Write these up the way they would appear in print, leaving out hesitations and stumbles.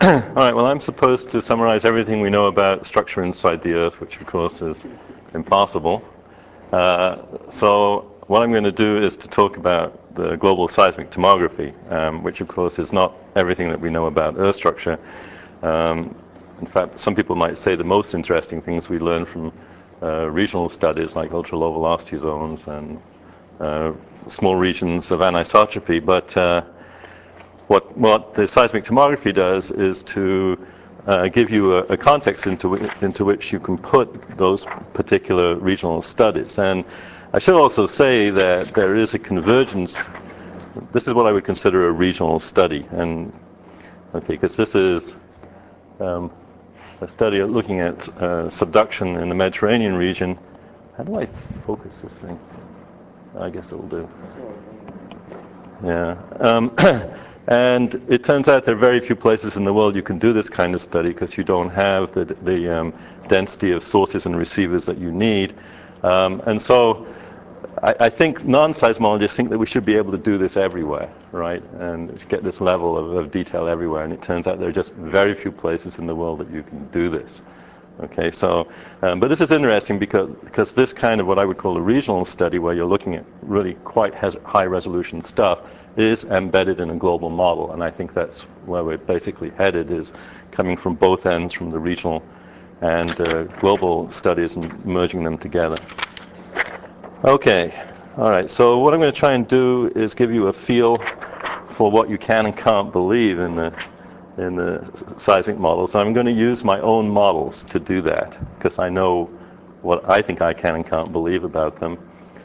All right, well, I'm supposed to summarize everything we know about structure inside the Earth, which of course is impossible. So what I'm going to do is to talk about the global seismic tomography, which of course is not everything that we know about Earth structure. In fact, some people might say the most interesting things we learn from regional studies like ultra-low velocity zones and small regions of anisotropy. But what the seismic tomography does is to give you a context into which you can put those particular regional studies. And I should also say that there is a convergence. This is what I would consider a regional study, and okay, because this is a study looking at subduction in the Mediterranean region. How do I focus this thing? I guess it will do. Yeah. And it turns out there are very few places in the world you can do this kind of study because you don't have the density of sources and receivers that you need. And so I think non-seismologists think that we should be able to do this everywhere, right? And get this level of detail everywhere. And it turns out there are just very few places in the world that you can do this. Okay, so, but this is interesting because this kind of what I would call a regional study, where you're looking at really quite high resolution stuff, is embedded in a global model. And I think that's where we're basically headed, is coming from both ends, from the regional and global studies, and merging them together. Okay, all right, so what I'm going to try and do is give you a feel for what you can and can't believe in the seismic models. I'm going to use my own models to do that, because I know what I think I can and can't believe about them.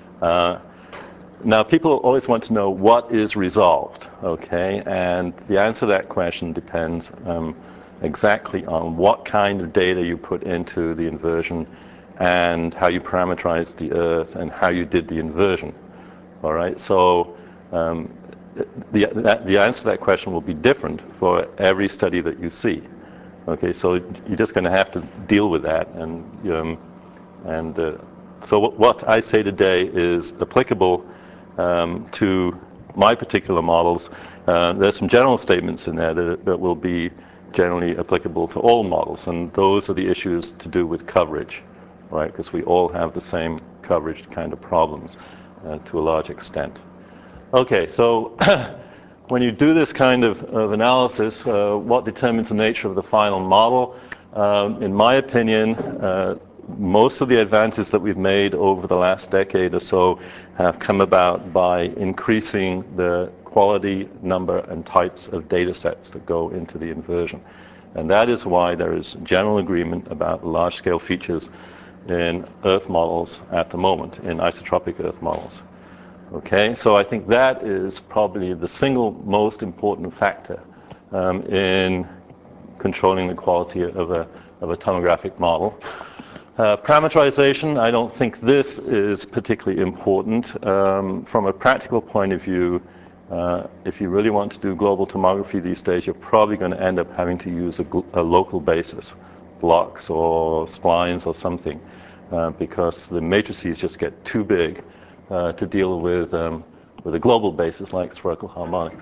Now, people always want to know what is resolved, okay? And the answer to that question depends exactly on what kind of data you put into the inversion and how you parameterize the Earth and how you did the inversion, all right? So the answer to that question will be different for every study that you see. Okay, so you're just going to have to deal with that. So what I say today is applicable to my particular models. There's some general statements in there that will be generally applicable to all models, and those are the issues to do with coverage, right? Because we all have the same coverage kind of problems to a large extent. Okay, so when you do this kind of analysis, what determines the nature of the final model? In my opinion, most of the advances that we've made over the last decade or so have come about by increasing the quality, number, and types of data sets that go into the inversion. And that is why there is general agreement about large-scale features in Earth models at the moment, in isotropic Earth models. Okay, so I think that is probably the single most important factor in controlling the quality of a tomographic model. Parameterization, I don't think this is particularly important. From a practical point of view, if you really want to do global tomography these days, you're probably going to end up having to use a local basis, blocks or splines or something, because the matrices just get too big to deal with a global basis like spherical harmonics.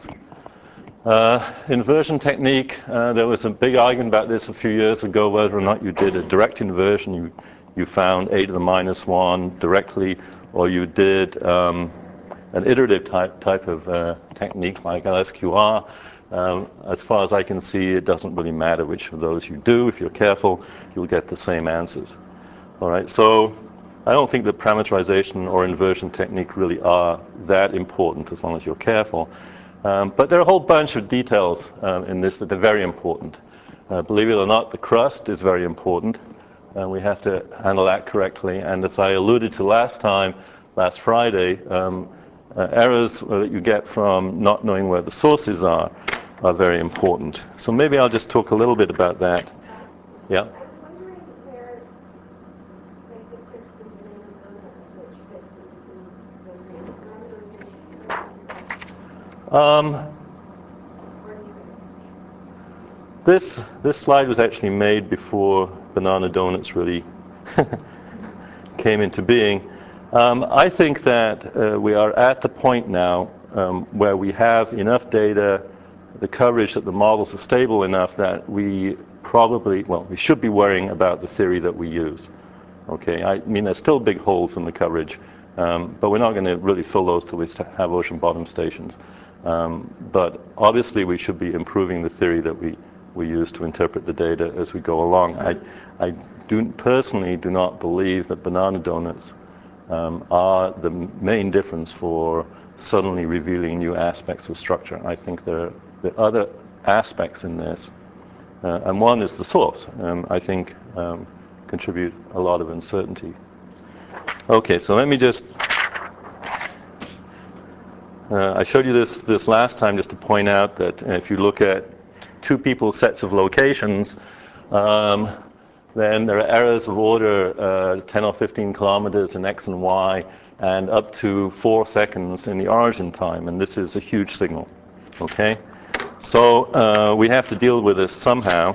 Inversion technique, there was a big argument about this a few years ago, whether or not you did a direct inversion, you found a to the -1 directly, or you did an iterative type of technique like LSQR. As far as I can see, it doesn't really matter which of those you do. If you're careful, you'll get the same answers. All right, so I don't think that parameterization or inversion technique really are that important as long as you're careful. But there are a whole bunch of details in this that are very important. Believe it or not, the crust is very important, and we have to handle that correctly. And as I alluded to last Friday, errors that you get from not knowing where the sources are very important. So maybe I'll just talk a little bit about that. Yeah? This slide was actually made before banana donuts really came into being. I think that we are at the point now where we have enough data the coverage that the models are stable enough that we probably, well, we should be worrying about the theory that we use. Okay, I mean, there's still big holes in the coverage, but we're not going to really fill those till we have ocean bottom stations. But obviously, we should be improving the theory that we use to interpret the data as we go along. I personally do not believe that banana donuts are the main difference for suddenly revealing new aspects of structure. I think there are other aspects in this, and one is the source. I think contribute a lot of uncertainty. Okay, so let me just, I showed you this last time just to point out that if you look at two people's sets of locations, then there are errors of order 10 or 15 kilometers in X and Y, and up to 4 seconds in the origin time, and this is a huge signal, okay? So we have to deal with this somehow,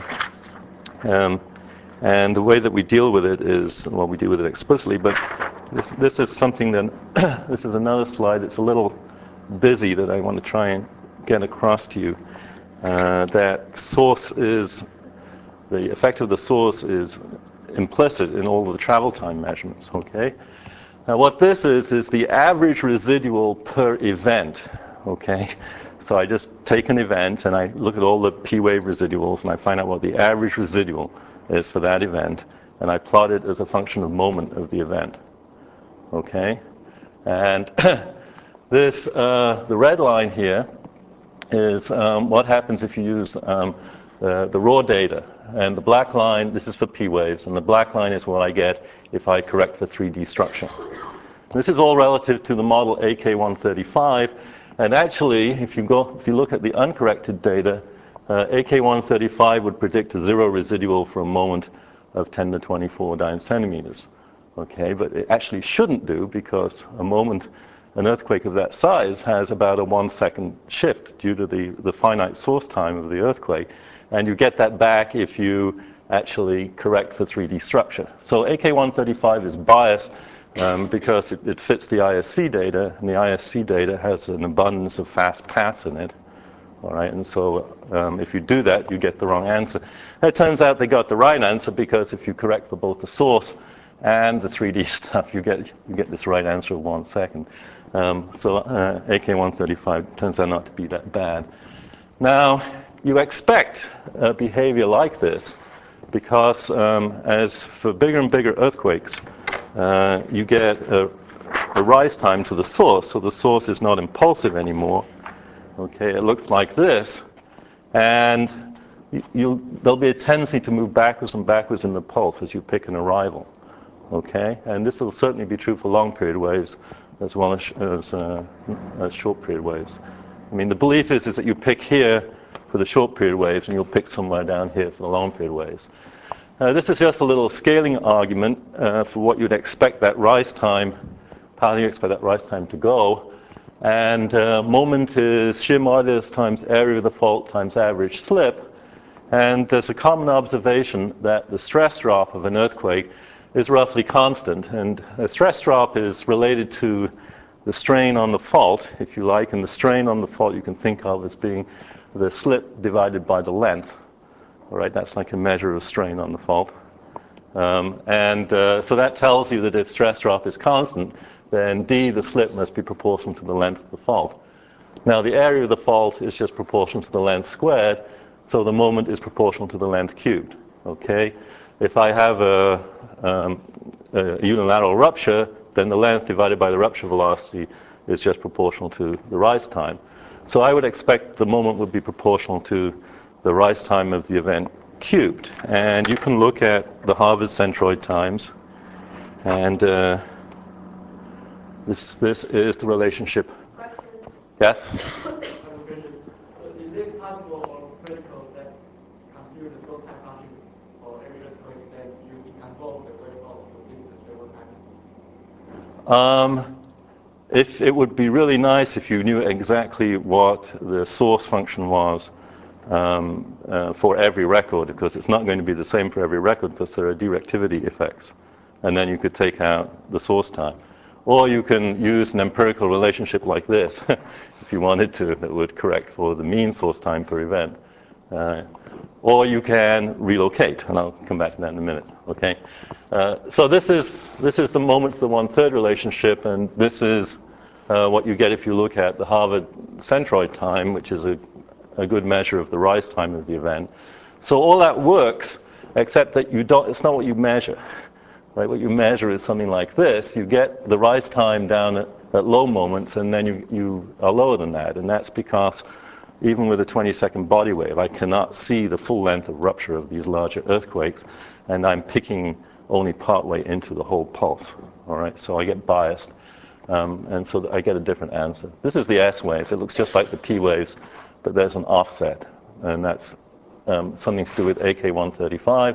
and the way that we deal with it is, well, we deal with it explicitly, but this is something that, this is another slide that's a little busy that I want to try and get across to you. That source is, the effect of the source is implicit in all of the travel time measurements, okay? Now what this is the average residual per event, okay? So I just take an event and I look at all the P-wave residuals and I find out what the average residual is for that event, and I plot it as a function of moment of the event, okay? And this, the red line here is what happens if you use the raw data. And the black line, this is for P waves, and the black line is what I get if I correct for 3D structure. This is all relative to the model AK135, and actually, if you look at the uncorrected data, AK135 would predict a 0 residual for a moment of 10 to 24 centimeters. Okay, but it actually shouldn't do, because a moment, an earthquake of that size has about a 1 second shift due to the finite source time of the earthquake. And you get that back if you actually correct for 3D structure. So AK135 is biased because it fits the ISC data, and the ISC data has an abundance of fast paths in it. All right, and so if you do that, you get the wrong answer. It turns out they got the right answer, because if you correct for both the source and the 3D stuff, you get this right answer of 1 second. So AK135 turns out not to be that bad. Now, you expect behavior like this, because as for bigger and bigger earthquakes, you get a rise time to the source, so the source is not impulsive anymore. Okay, it looks like this, and there'll be a tendency to move backwards and backwards in the pulse as you pick an arrival. Okay, and this will certainly be true for long period waves as well as short period waves. I mean, the belief is that you pick here for the short period waves, and you'll pick somewhere down here for the long period waves. This is just a little scaling argument for what you'd expect that rise time, how you expect that rise time to go. And moment is shear modulus times area of the fault times average slip. And there's a common observation that the stress drop of an earthquake is roughly constant. And a stress drop is related to the strain on the fault, if you like. And the strain on the fault you can think of as being the slip divided by the length. All right, that's like a measure of strain on the fault. So that tells you that if stress drop is constant, then d, the slip, must be proportional to the length of the fault. Now, the area of the fault is just proportional to the length squared, so the moment is proportional to the length cubed. Okay? If I have a unilateral rupture, then the length divided by the rupture velocity is just proportional to the rise time. So I would expect the moment would be proportional to the rise time of the event cubed. And you can look at the Harvard centroid times, and this is the relationship. Question. Yes? Is it possible or critical that compute the source time function for every earthquake that you control the waveform within the stable time? If it would be really nice if you knew exactly what the source function was for every record, because it's not going to be the same for every record, because there are directivity effects. And then you could take out the source time. Or you can use an empirical relationship like this, if you wanted to, that would correct for the mean source time per event. Or you can relocate, and I'll come back to that in a minute. Okay. So this is the moment to the 1/3 relationship, and this is what you get if you look at the Harvard centroid time, which is a good measure of the rise time of the event. So all that works, except that you don't. It's not what you measure. Right? What you measure is something like this. You get the rise time down at low moments, and then you are lower than that. And that's because even with a 20-second body wave, I cannot see the full length of rupture of these larger earthquakes, and I'm picking only partway into the whole pulse. All right, so I get biased, and so I get a different answer. This is the S waves. It looks just like the P waves, but there's an offset, and that's something to do with AK-135.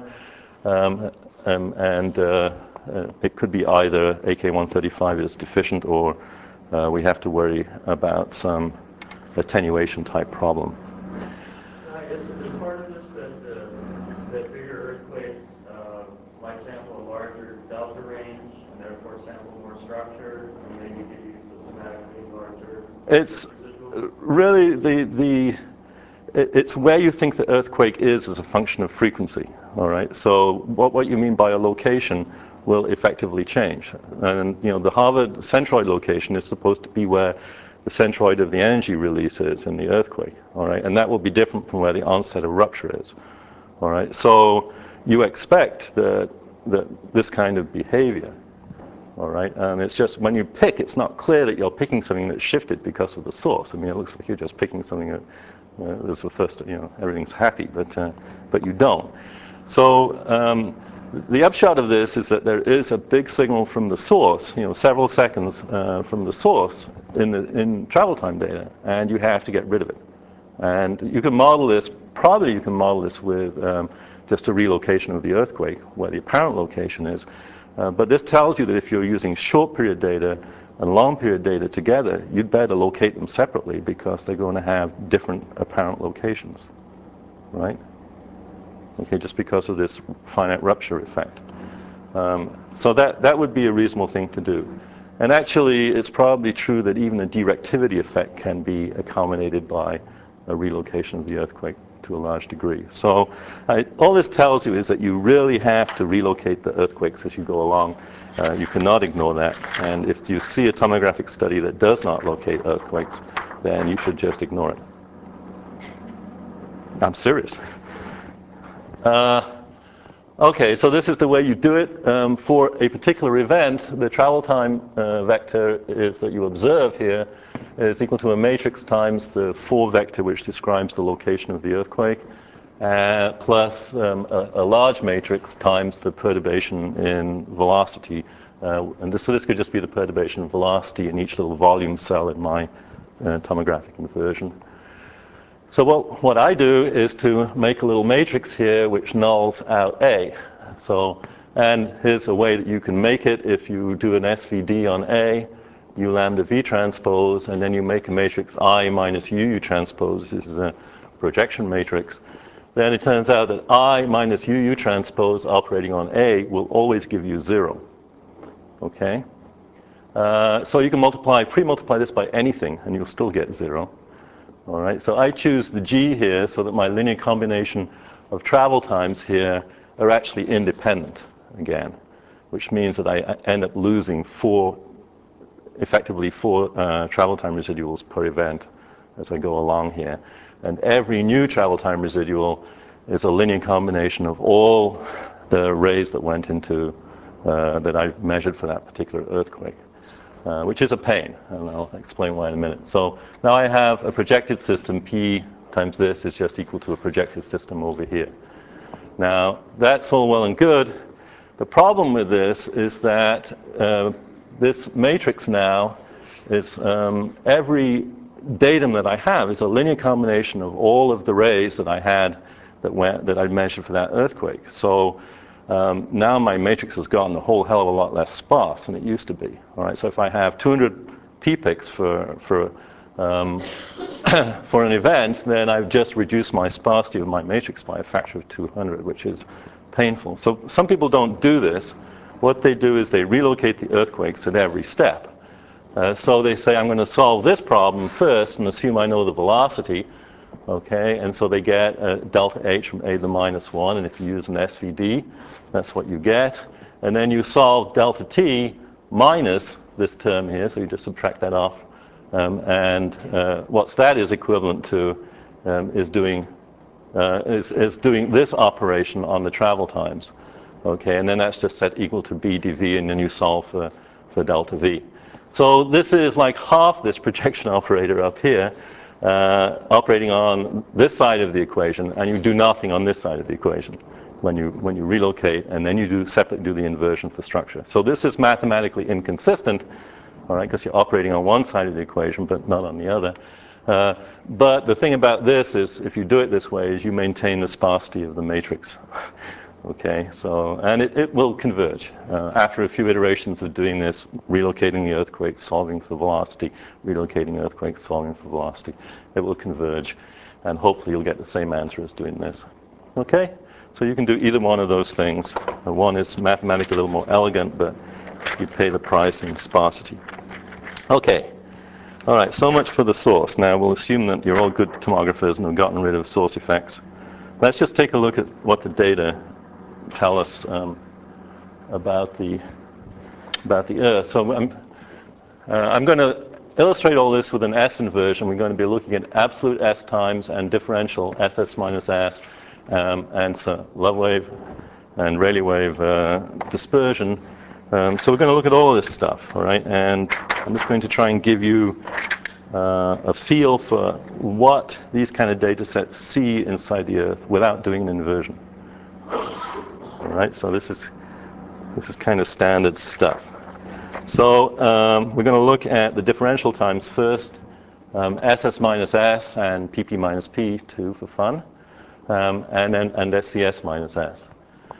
It could be either AK-135 is deficient, or we have to worry about some attenuation type problem. I guess is part of this that bigger earthquakes might sample a larger delta range and therefore sample more structure and maybe give you systematically larger It's residuals? really it's where you think the earthquake is as a function of frequency. All right. So what you mean by a location will effectively change. And the Harvard centroid location is supposed to be where the centroid of the energy release is in the earthquake. All right. And that will be different from where the onset of rupture is. All right. So you expect that this kind of behavior. All right. And it's just when you pick, it's not clear that you're picking something that's shifted because of the source. I mean, it looks like you're just picking something that is the first, everything's happy, but you don't. So the upshot of this is that there is a big signal from the source, several seconds from the source in travel time data, and you have to get rid of it. And you can model this, probably you can model this with just a relocation of the earthquake, where the apparent location is. But this tells you that if you're using short period data and long period data together, you'd better locate them separately because they're going to have different apparent locations, right? Okay, just because of this finite rupture effect. So that would be a reasonable thing to do. And actually, it's probably true that even a directivity effect can be accommodated by a relocation of the earthquake to a large degree. So all this tells you is that you really have to relocate the earthquakes as you go along. You cannot ignore that. And if you see a tomographic study that does not locate earthquakes, then you should just ignore it. I'm serious. Okay, so this is the way you do it. For a particular event, the travel time vector is that you observe here is equal to a matrix times the 4 vector which describes the location of the earthquake, plus a large matrix times the perturbation in velocity. So this could just be the perturbation of velocity in each little volume cell in my tomographic inversion. So what I do is to make a little matrix here which nulls out A. And here's a way that you can make it. If you do an SVD on A, U lambda V transpose, and then you make a matrix I minus UU transpose. This is a projection matrix. Then it turns out that I minus UU transpose operating on A will always give you 0. Okay? So you can pre-multiply this by anything, and you'll still get 0. All right, so I choose the G here so that my linear combination of travel times here are actually independent again, which means that I end up losing effectively four travel time residuals per event as I go along here. And every new travel time residual is a linear combination of all the rays that went into, that I measured for that particular earthquake. Which is a pain, and I'll explain why in a minute. So now I have a projected system, P times this is just equal to a projected system over here. Now, that's all well and good. The problem with this is that this matrix now is every datum that I have is a linear combination of all of the rays that I had that I measured for that earthquake. So now my matrix has gotten a whole hell of a lot less sparse than it used to be. All right, so if I have 200 p-pics for an event, then I've just reduced my sparsity of my matrix by a factor of 200, which is painful. So some people don't do this, what they do is they relocate the earthquakes at every step. So they say, I'm going to solve this problem first and assume I know the velocity. Okay, and so they get delta H from a to the minus 1, and if you use an SVD, that's what you get. And then you solve delta T minus this term here, so you just subtract that off. And what that is equivalent to is doing this operation on the travel times. Okay, and then that's just set equal to b dv, and then you solve for delta v. So this is like half this projection operator up here, operating on this side of the equation, and you do nothing on this side of the equation when you relocate, and then you separately do the inversion for structure. So this is mathematically inconsistent, all right, because you're operating on one side of the equation but not on the other. But the thing about this is, if you do it this way, is you maintain the sparsity of the matrix. Okay, so, and it will converge. After a few iterations of doing this, relocating the earthquake, solving for velocity, relocating the earthquake, solving for velocity, it will converge, and hopefully you'll get the same answer as doing this. Okay, so you can do either one of those things. One is mathematically a little more elegant, but you pay the price in sparsity. Okay, all right, so much for the source. Now we'll assume that you're all good tomographers and have gotten rid of source effects. Let's just take a look at what the data tell us about the Earth. So I'm going to illustrate all this with an S inversion. We're going to be looking at absolute S times and differential SS minus S, and so love wave and Rayleigh wave dispersion. So we're going to look at all of this stuff, all right? And I'm just going to try and give you a feel for what these kind of data sets see inside the Earth without doing an inversion. All right, so this is kind of standard stuff. So we're going to look at the differential times first, SS minus S and PP minus P, too, for fun, and SCS minus S.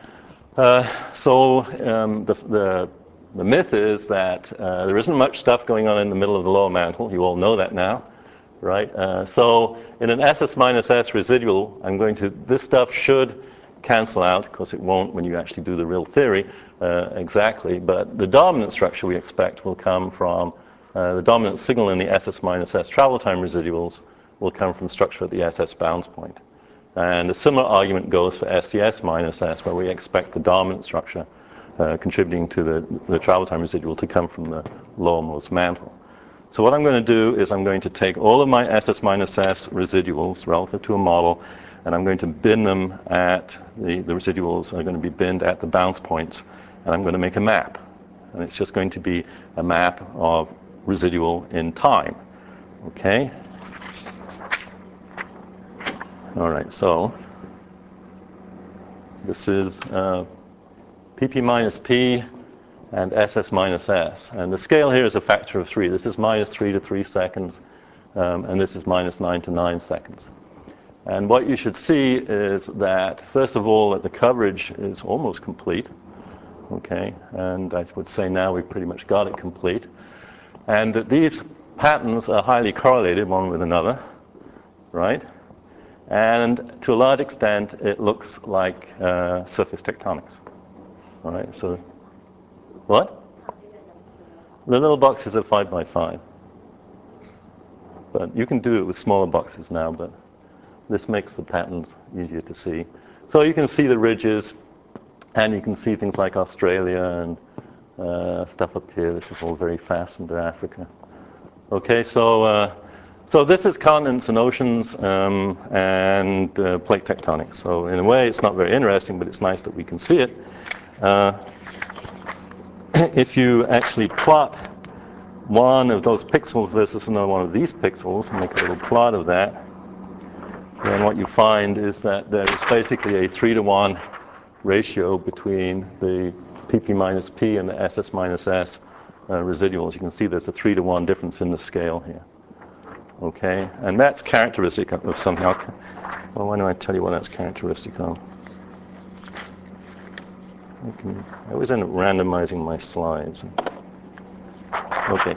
So the myth is that there isn't much stuff going on in the middle of the lower mantle. You all know that now, right? So in an SS minus S residual, this stuff should cancel out. Of course, it won't when you actually do the real theory exactly, but the dominant structure we expect will come from the dominant signal in the SS minus S travel time residuals will come from structure at the SS bounds point. And a similar argument goes for SCS minus S, where we expect the dominant structure contributing to the travel time residual to come from the lowermost mantle. So what I'm going to do is I'm going to take all of my SS minus S residuals relative to a model, and I'm going to bin them at the residuals are going to be binned at the bounce points, and I'm going to make a map. And it's just going to be a map of residual in time. Okay? All right, so this is PP minus P and SS minus S. And the scale here is a factor of 3. This is minus 3 to 3 seconds, and this is minus 9 to 9 seconds. And what you should see is that, first of all, that the coverage is almost complete. Okay, and I would say now we've pretty much got it complete. And that these patterns are highly correlated one with another, right? And to a large extent, it looks like surface tectonics. All right, so what? The little boxes are 5 by 5. But you can do it with smaller boxes now, but this makes the patterns easier to see. So you can see the ridges, and you can see things like Australia and stuff up here. This is all very fast into Africa. Okay, so this is continents and oceans and plate tectonics. So in a way, it's not very interesting, but it's nice that we can see it. If you actually plot one of those pixels versus another one of these pixels, and make a little plot of that, then what you find is that there is basically a 3-to-1 ratio between the PP minus P and the SS minus S residuals. You can see there's a 3-to-1 difference in the scale here. Okay, and that's characteristic of something. Well, why don't I tell you what that's characteristic of? I always end up randomizing my slides. Okay.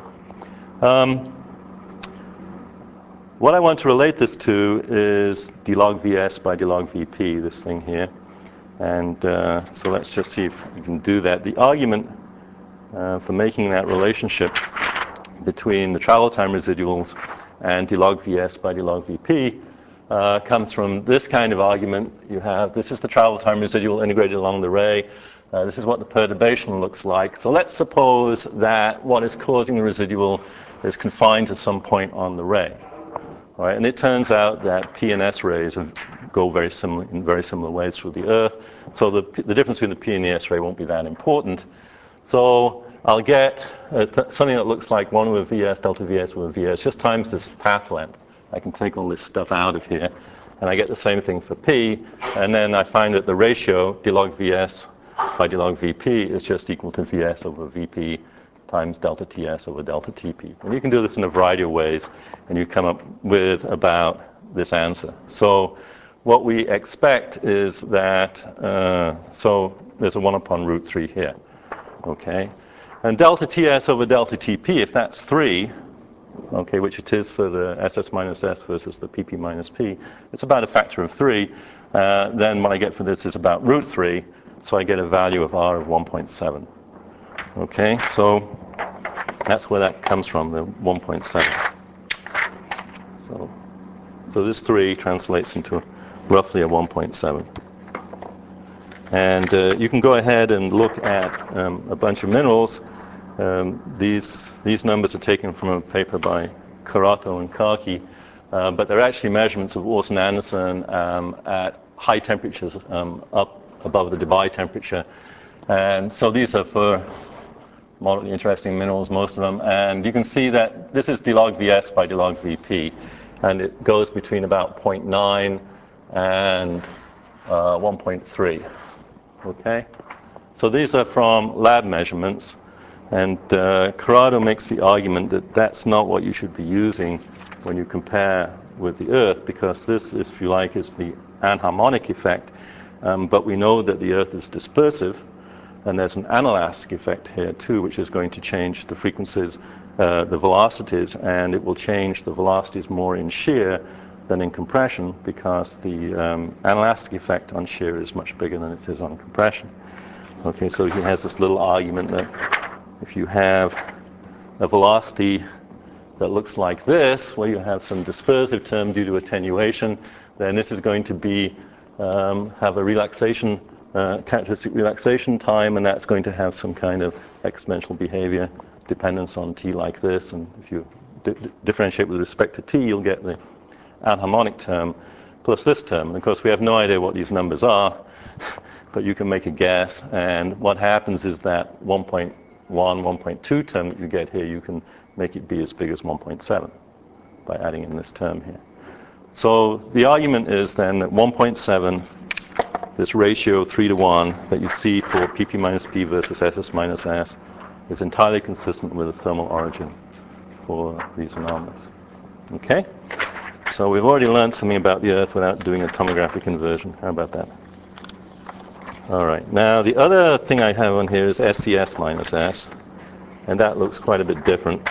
What I want to relate this to is d log Vs by d log Vp, this thing here. And so let's just see if we can do that. The argument for making that relationship between the travel time residuals and d log Vs by d log Vp comes from this kind of argument. You have, this is the travel time residual integrated along the ray. This is what the perturbation looks like. So let's suppose that what is causing the residual is confined to some point on the ray. All right, and it turns out that P and S rays go in very similar ways through the Earth. So the difference between the P and the S ray won't be that important. So I'll get something that looks like 1 over Vs, delta Vs over Vs, just times this path length. I can take all this stuff out of here, and I get the same thing for P. And then I find that the ratio d log Vs by d log Vp is just equal to Vs over Vp times delta Ts over delta Tp. And you can do this in a variety of ways, and you come up with about this answer. So what we expect is that, so there's a 1 upon root 3 here, okay? And delta Ts over delta Tp, if that's 3, okay, which it is for the SS minus S versus the PP minus P, it's about a factor of 3. Then what I get for this is about root 3, so I get a value of R of 1.7. Okay, so that's where that comes from, the 1.7. So this 3 translates into roughly a 1.7. And you can go ahead and look at a bunch of minerals. These numbers are taken from a paper by Carato and Karki, but they're actually measurements of Orson-Anderson at high temperatures up above the Debye temperature. And so these are for moderately interesting minerals, most of them. And you can see that this is d log Vs by d log Vp, and it goes between about 0.9 and 1.3. Okay? So these are from lab measurements. And Corrado makes the argument that that's not what you should be using when you compare with the Earth, because this, if you like, is the anharmonic effect. But we know that the Earth is dispersive, and there's an anelastic effect here too, which is going to change the frequencies, the velocities, and it will change the velocities more in shear than in compression, because the anelastic effect on shear is much bigger than it is on compression. Okay, so he has this little argument that if you have a velocity that looks like this, where you have some dispersive term due to attenuation, then this is going to be have a relaxation, characteristic relaxation time, and that's going to have some kind of exponential behavior dependence on t like this. And if you differentiate with respect to t, you'll get the anharmonic term plus this term. And of course, we have no idea what these numbers are, but you can make a guess. And what happens is that 1.1, 1.2 term that you get here, you can make it be as big as 1.7 by adding in this term here. So the argument is then that 1.7, this ratio 3 to 1 that you see for PP minus P versus SS minus S, is entirely consistent with the thermal origin for these anomalies. Okay? So we've already learned something about the Earth without doing a tomographic inversion. How about that? All right. Now, the other thing I have on here is SCS minus S, and that looks quite a bit different.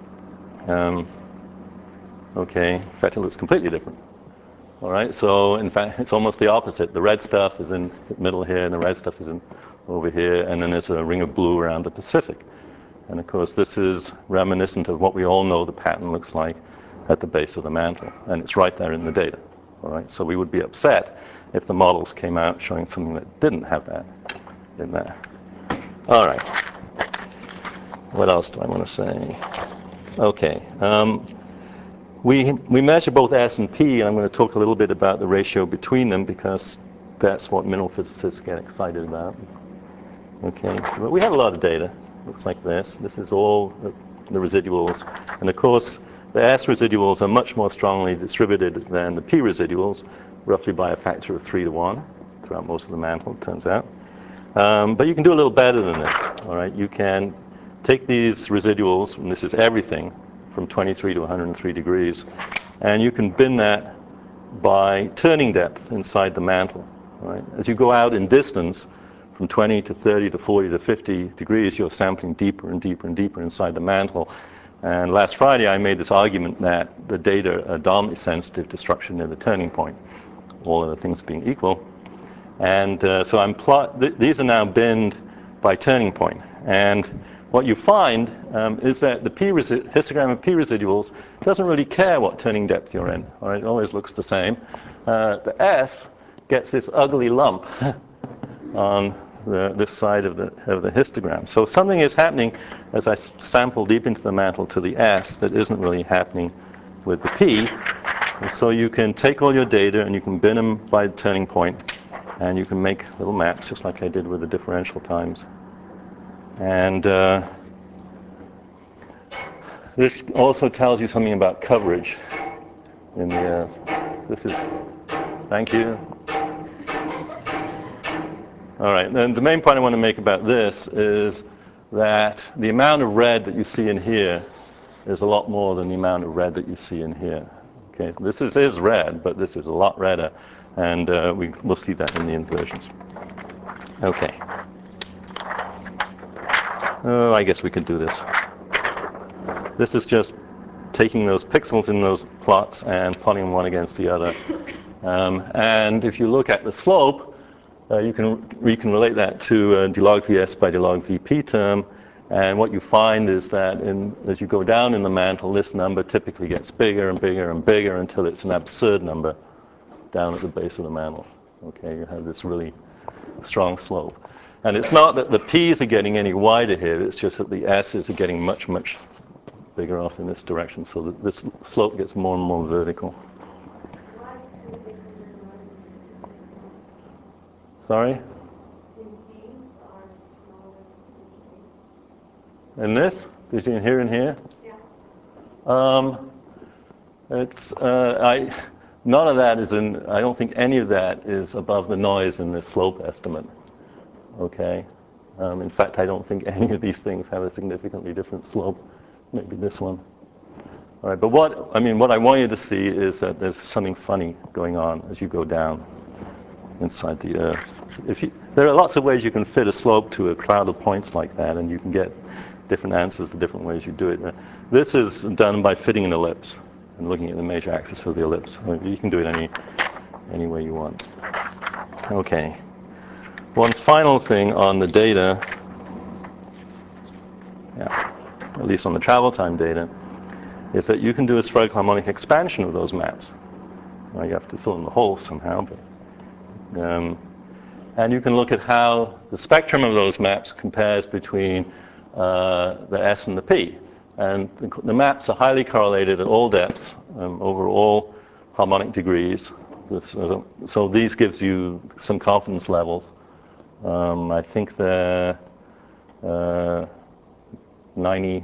Okay, in fact, it looks completely different. All right, so in fact, it's almost the opposite. The red stuff is in the middle here, and the red stuff is over here, and then there's a ring of blue around the Pacific. And of course, this is reminiscent of what we all know the pattern looks like at the base of the mantle, and it's right there in the data. All right, so we would be upset if the models came out showing something that didn't have that in there. All right, what else do I want to say? Okay. We measure both S and P, and I'm going to talk a little bit about the ratio between them, because that's what mineral physicists get excited about. Okay, but we have a lot of data. Looks like this. This is all the residuals, and of course, the S residuals are much more strongly distributed than the P residuals, roughly by a factor of 3 to 1 throughout most of the mantle, it turns out. But you can do a little better than this. All right, you can take these residuals, and this is everything, from 23 to 103 degrees, and you can bin that by turning depth inside the mantle. Right? As you go out in distance, from 20 to 30 to 40 to 50 degrees, you're sampling deeper and deeper and deeper inside the mantle. And last Friday, I made this argument that the data are dominantly sensitive to structure near the turning point, all other things being equal. And so these are now binned by turning point. And what you find is that the histogram of P residuals doesn't really care what turning depth you're in. All right? It always looks the same. The S gets this ugly lump on this side of the histogram. So something is happening as I sample deep into the mantle to the S that isn't really happening with the P. And so you can take all your data and you can bin them by the turning point, and you can make little maps just like I did with the differential times. And this also tells you something about coverage in the Earth. This is, thank you. All right, and the main point I want to make about this is that the amount of red that you see in here is a lot more than the amount of red that you see in here. Okay, this is red, but this is a lot redder, and we'll see that in the inversions. Okay. Oh, I guess we could do this. This is just taking those pixels in those plots and plotting one against the other. And if you look at the slope, we can relate that to d log Vs by d log Vp term. And what you find is that as you go down in the mantle, this number typically gets bigger and bigger and bigger until it's an absurd number down at the base of the mantle. Okay, you have this really strong slope. And it's not that the P's are getting any wider here, it's just that the S's are getting much, much bigger off in this direction, so that this slope gets more and more vertical. Sorry? In this? Did you hear in here? Yeah. None of that is in, I don't think any of that is above the noise in this slope estimate. Okay? In fact, I don't think any of these things have a significantly different slope. Maybe this one. All right, but what I want you to see is that there's something funny going on as you go down inside the Earth. There are lots of ways you can fit a slope to a cloud of points like that, and you can get different answers the different ways you do it. This is done by fitting an ellipse and looking at the major axis of the ellipse. You can do it any way you want. Okay. One final thing on the data, at least on the travel time data, is that you can do a spherical harmonic expansion of those maps. Well, you have to fill in the hole somehow, but and you can look at how the spectrum of those maps compares between the S and the P. And the maps are highly correlated at all depths over all harmonic degrees. So these gives you some confidence levels. I think they're 90,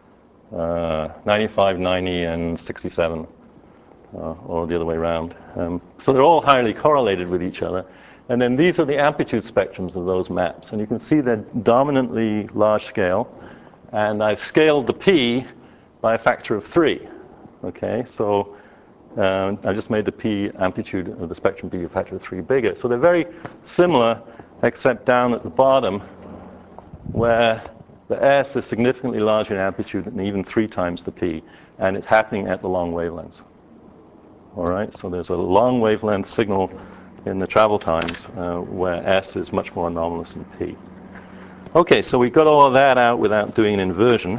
95, 90, and 67, or the other way around. So they're all highly correlated with each other. And then these are the amplitude spectrums of those maps. And you can see they're dominantly large scale. And I've scaled the P by a factor of 3. Okay, so I just made the P amplitude of the spectrum be a factor of 3 bigger. So they're very similar, except down at the bottom, where the S is significantly larger in amplitude than even 3 times the P. And it's happening at the long wavelengths. All right, so there's a long wavelength signal in the travel times where S is much more anomalous than P. Okay, so we got all of that out without doing an inversion.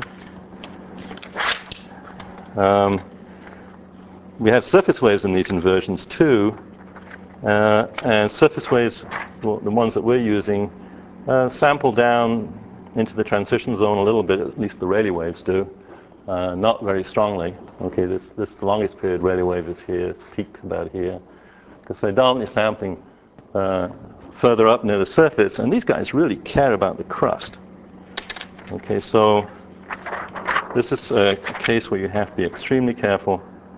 We have surface waves in these inversions too. And surface waves, well, the ones that we're using, sample down into the transition zone a little bit, at least the Rayleigh waves do. Not very strongly. Okay, the longest period Rayleigh wave is here, it's peaked about here. Because they're dominantly sampling further up near the surface, and these guys really care about the crust. Okay, so this is a case where you have to be extremely careful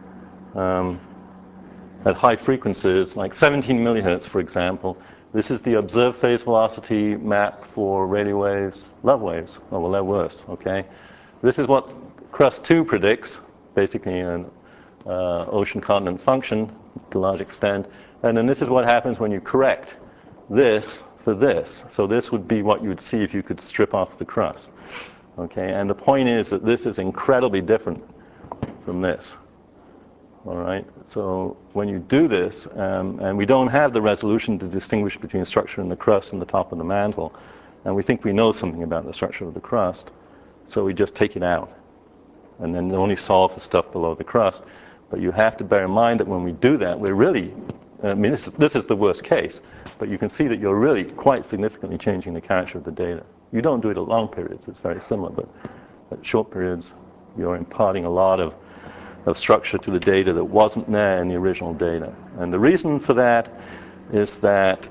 at high frequencies, like 17 millihertz, for example. This is the observed phase velocity map for Rayleigh waves, love waves. Oh, well, they're worse, okay? This is what crust 2 predicts, basically an ocean continent function to a large extent. And then this is what happens when you correct this for this. So this would be what you would see if you could strip off the crust. Okay, and the point is that this is incredibly different from this. All right, so when you do this, and we don't have the resolution to distinguish between the structure in the crust and the top of the mantle, and we think we know something about the structure of the crust, so we just take it out, and then only solve the stuff below the crust. But you have to bear in mind that when we do that, we're really, I mean, this is the worst case, but you can see that you're really quite significantly changing the character of the data. You don't do it at long periods, it's very similar, but at short periods, you're imparting a lot of structure to the data that wasn't there in the original data. And the reason for that is that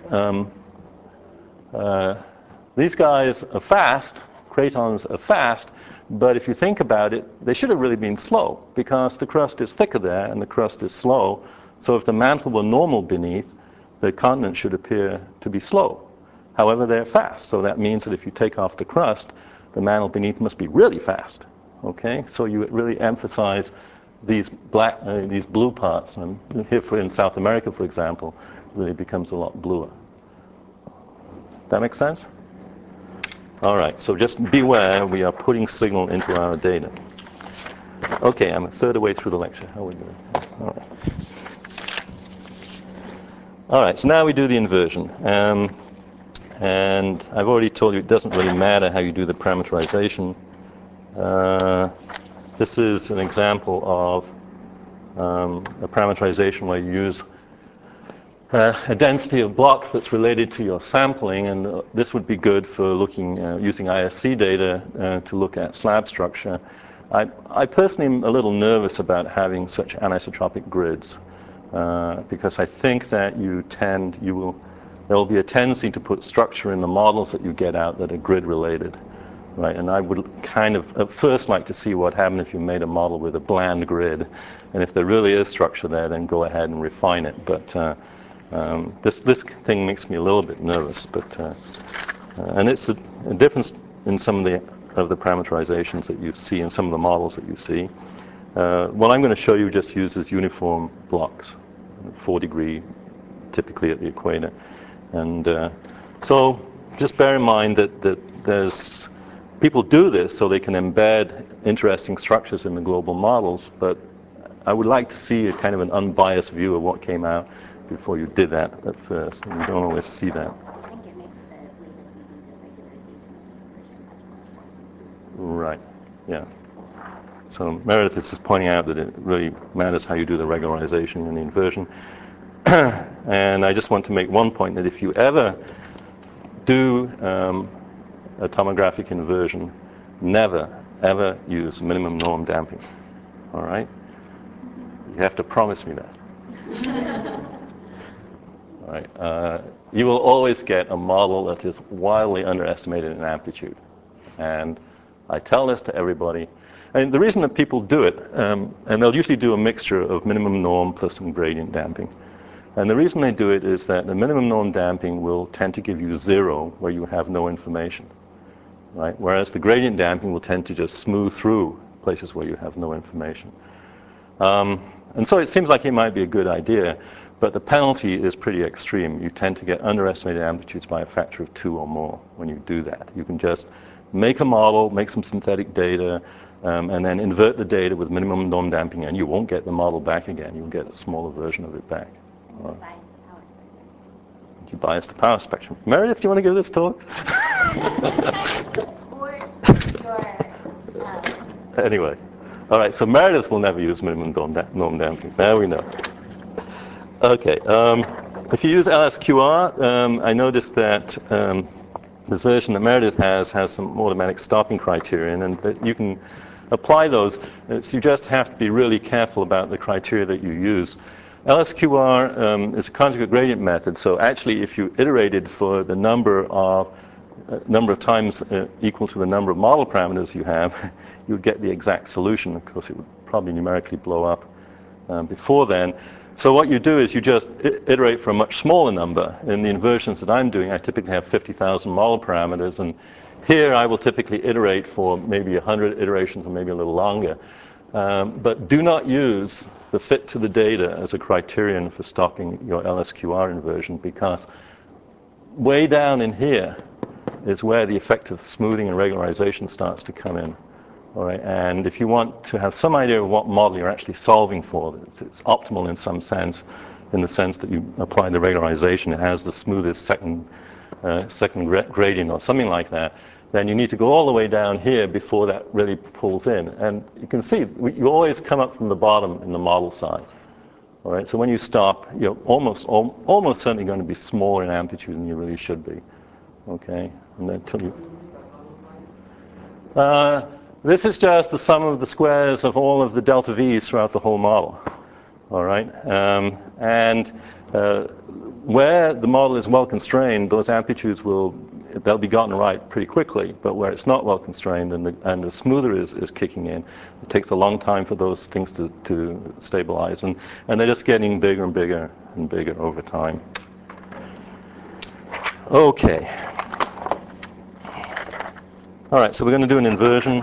these guys are fast, cratons are fast, but if you think about it, they should have really been slow, because the crust is thicker there and the crust is slow. So if the mantle were normal beneath, the continent should appear to be slow. However, they're fast, so that means that if you take off the crust, the mantle beneath must be really fast. Okay, so you really emphasize these blue parts, and here in South America, for example, really becomes a lot bluer. That make sense? All right, so just beware, we are putting signal into our data. Okay, I'm a third of the way through the lecture. How are we doing? All right. All right, so now we do the inversion. And I've already told you it doesn't really matter how you do the parameterization. This is an example of a parameterization where you use a density of blocks that's related to your sampling, and this would be good for looking using ISC data to look at slab structure. I personally am a little nervous about having such anisotropic grids because I think that there will be a tendency to put structure in the models that you get out that are grid related. Right, and I would kind of at first like to see what happened if you made a model with a bland grid, and if there really is structure there, then go ahead and refine it. But this thing makes me a little bit nervous. But and it's a difference in some of the parameterizations that you see in some of the models that you see. What I'm going to show you just uses uniform blocks, 4-degree, typically at the equator, and so just bear in mind that there's people do this so they can embed interesting structures in the global models, but I would like to see a kind of an unbiased view of what came out before you did that at first, and you don't always see that. I think it makes the way that you do the regularization much more important. Right, yeah. So Meredith is just pointing out that it really matters how you do the regularization and the inversion. And I just want to make one point, that if you ever do a tomographic inversion, never, ever use minimum norm damping. All right? You have to promise me that. All right. You will always get a model that is wildly underestimated in amplitude. And I tell this to everybody. And the reason that people do it, and they'll usually do a mixture of minimum norm plus some gradient damping. And the reason they do it is that the minimum norm damping will tend to give you 0 where you have no information. Right? Whereas the gradient damping will tend to just smooth through places where you have no information. And so it seems like it might be a good idea, but the penalty is pretty extreme. You tend to get underestimated amplitudes by a factor of 2 or more when you do that. You can just make a model, make some synthetic data, and then invert the data with minimum norm damping, and you won't get the model back again. You'll get a smaller version of it back. You bias the power spectrum. Meredith, do you want to give this talk? Anyway, all right, so Meredith will never use minimum norm damping. There we know. Okay, if you use LSQR, I noticed that the version that Meredith has some automatic stopping criterion, and that you can apply those. You just have to be really careful about the criteria that you use. LSQR is a conjugate gradient method, so actually if you iterated for the number of times equal to the number of model parameters you have, you'd get the exact solution. Of course, it would probably numerically blow up before then. So what you do is you just iterate for a much smaller number. In the inversions that I'm doing, I typically have 50,000 model parameters, and here I will typically iterate for maybe 100 iterations or maybe a little longer. But do not use the fit to the data as a criterion for stopping your LSQR inversion, because way down in here is where the effect of smoothing and regularization starts to come in. All right, and if you want to have some idea of what model you're actually solving for, it's optimal in some sense, in the sense that you apply the regularization, it has the smoothest second gradient or something like that, then you need to go all the way down here before that really pulls in. And you can see, you always come up from the bottom in the model size. All right, so when you stop, you're almost certainly going to be smaller in amplitude than you really should be. Okay, and then until you... this is just the sum of the squares of all of the delta V's throughout the whole model. All right, where the model is well constrained, those amplitudes they'll be gotten right pretty quickly. But where it's not well constrained and the smoother is kicking in, it takes a long time for those things to stabilize, and they're just getting bigger and bigger and bigger over time. Okay. All right, so we're going to do an inversion.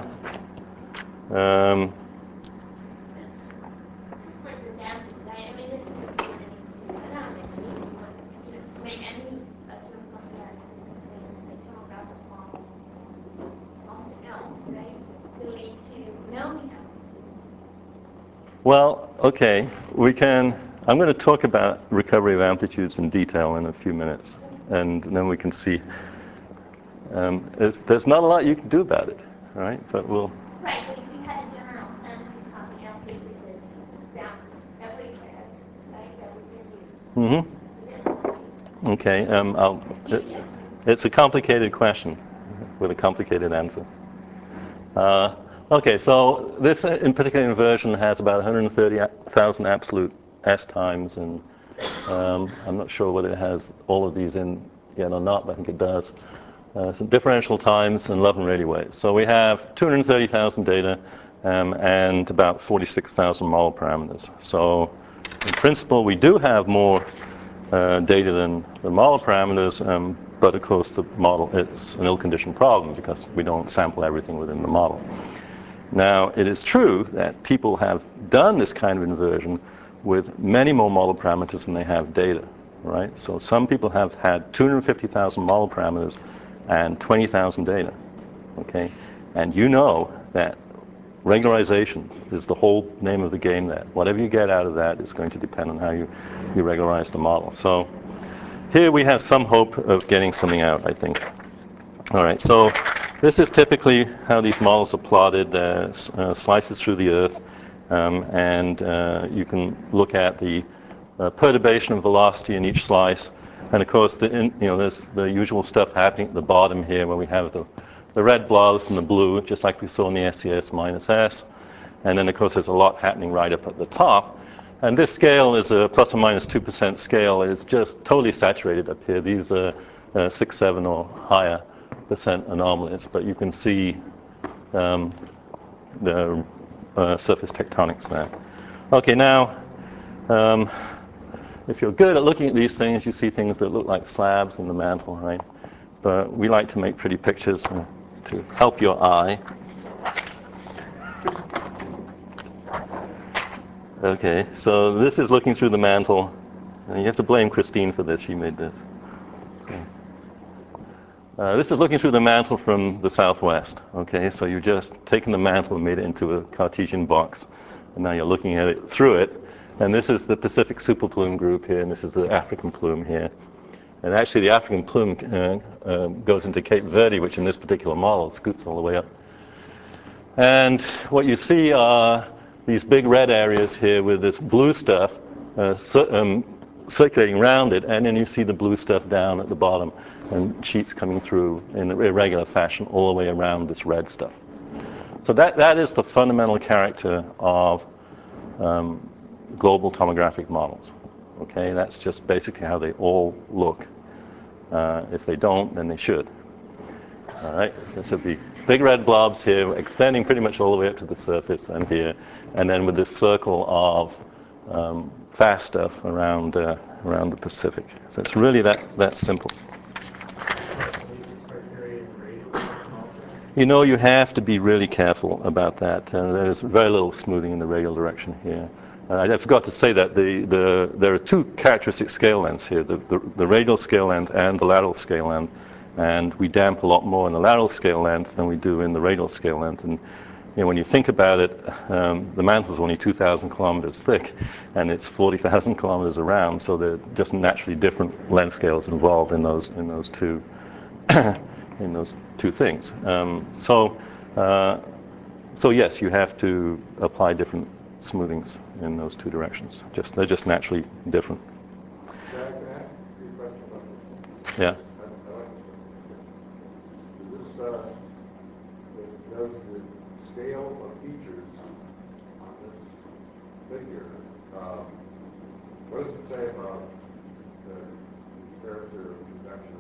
Well, okay, I'm going to talk about recovery of amplitudes in detail in a few minutes, and then we can see. There's not a lot you can do about it, right? But we'll... Right, but if you had a general sense of how the amplitude is down, that would exist, right? That would give you... Okay, it's a complicated question with a complicated answer. Okay, so this in particular inversion has about 130,000 absolute S times, and I'm not sure whether it has all of these in yet or not, but I think it does. Some differential times and love and radial waves. So we have 230,000 data and about 46,000 model parameters. So in principle, we do have more data than the model parameters, but of course the model, it's an ill-conditioned problem because we don't sample everything within the model. Now, it is true that people have done this kind of inversion with many more model parameters than they have data, right? So some people have had 250,000 model parameters and 20,000 data, okay? And you know that regularization is the whole name of the game there. Whatever you get out of that is going to depend on how you regularize the model. So here we have some hope of getting something out, I think. All right, so this is typically how these models are plotted, slices through the Earth, and you can look at the perturbation of velocity in each slice. And of course, there's the usual stuff happening at the bottom here, where we have the red blobs and the blue, just like we saw in the SES minus S. And then, of course, there's a lot happening right up at the top. And this scale is a plus or minus 2% scale. It's just totally saturated up here. These are 6, 7, or higher % anomalies. But you can see the surface tectonics there. Okay, now, if you're good at looking at these things, you see things that look like slabs in the mantle, right? But we like to make pretty pictures to help your eye. Okay, so this is looking through the mantle. And you have to blame Christine for this. She made this. This is looking through the mantle from the southwest. Okay, so you've just taken the mantle and made it into a Cartesian box. And now you're looking at it through it. And this is the Pacific superplume group here, and this is the African plume here. And actually, the African plume goes into Cape Verde, which in this particular model scoots all the way up. And what you see are these big red areas here with this blue stuff circulating around it, and then you see the blue stuff down at the bottom, and sheets coming through in irregular fashion all the way around this red stuff. So that is the fundamental character of global tomographic models. Okay, that's just basically how they all look. If they don't, then they should. All right, there should be big red blobs here, extending pretty much all the way up to the surface and here, and then with this circle of fast stuff around the Pacific. So it's really that simple. You know, you have to be really careful about that. There's very little smoothing in the radial direction here. I forgot to say that there are two characteristic scale lengths here, the radial scale length and the lateral scale length. And we damp a lot more in the lateral scale length than we do in the radial scale length. And you know, when you think about it, the mantle is only 2,000 kilometers thick, and it's 40,000 kilometers around. So there are just naturally different length scales involved in those two in those two things. So yes, you have to apply different smoothings in those two directions. They're just naturally different. Can I ask you a question about this? Yeah. Does the scale of features on this figure, what does it say about the character of convection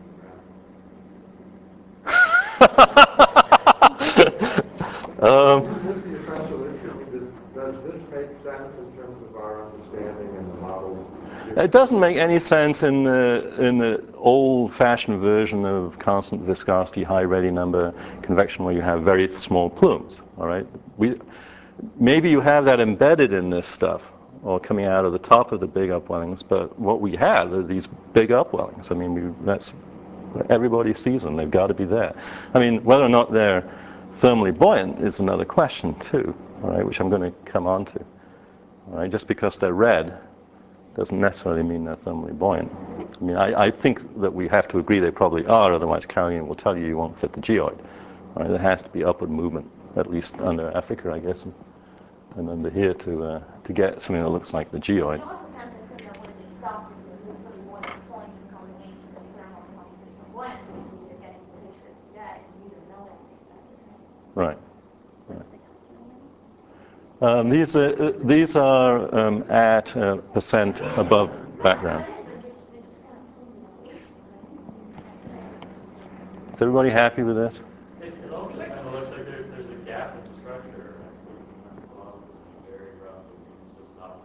of the Is this the essential issue? Does this make sense in terms of our understanding and the models? It doesn't make any sense in the old-fashioned version of constant viscosity, high Rayleigh number convection, where you have very small plumes. All right, maybe you have that embedded in this stuff, or coming out of the top of the big upwellings. But what we have are these big upwellings. I mean, that's everybody sees them. They've got to be there. I mean, whether or not they're thermally buoyant is another question too. All right, which I'm going to come on to. All right, just because they're red doesn't necessarily mean they're thermally buoyant. I mean, I think that we have to agree they probably are, otherwise Carolyn will tell you you won't fit the geoid. Right? There has to be upward movement, at least under Africa, I guess, and under here to get something that looks like the geoid. You also have to assume that when they stop with the nuclear buoyant point in combination with thermal composition buoyancy, you're getting the picture today, and you don't know that. Right. These are at percent above background. Is everybody happy with this? It also kind of looks like there's a gap in the structure. Very rough. It's just not.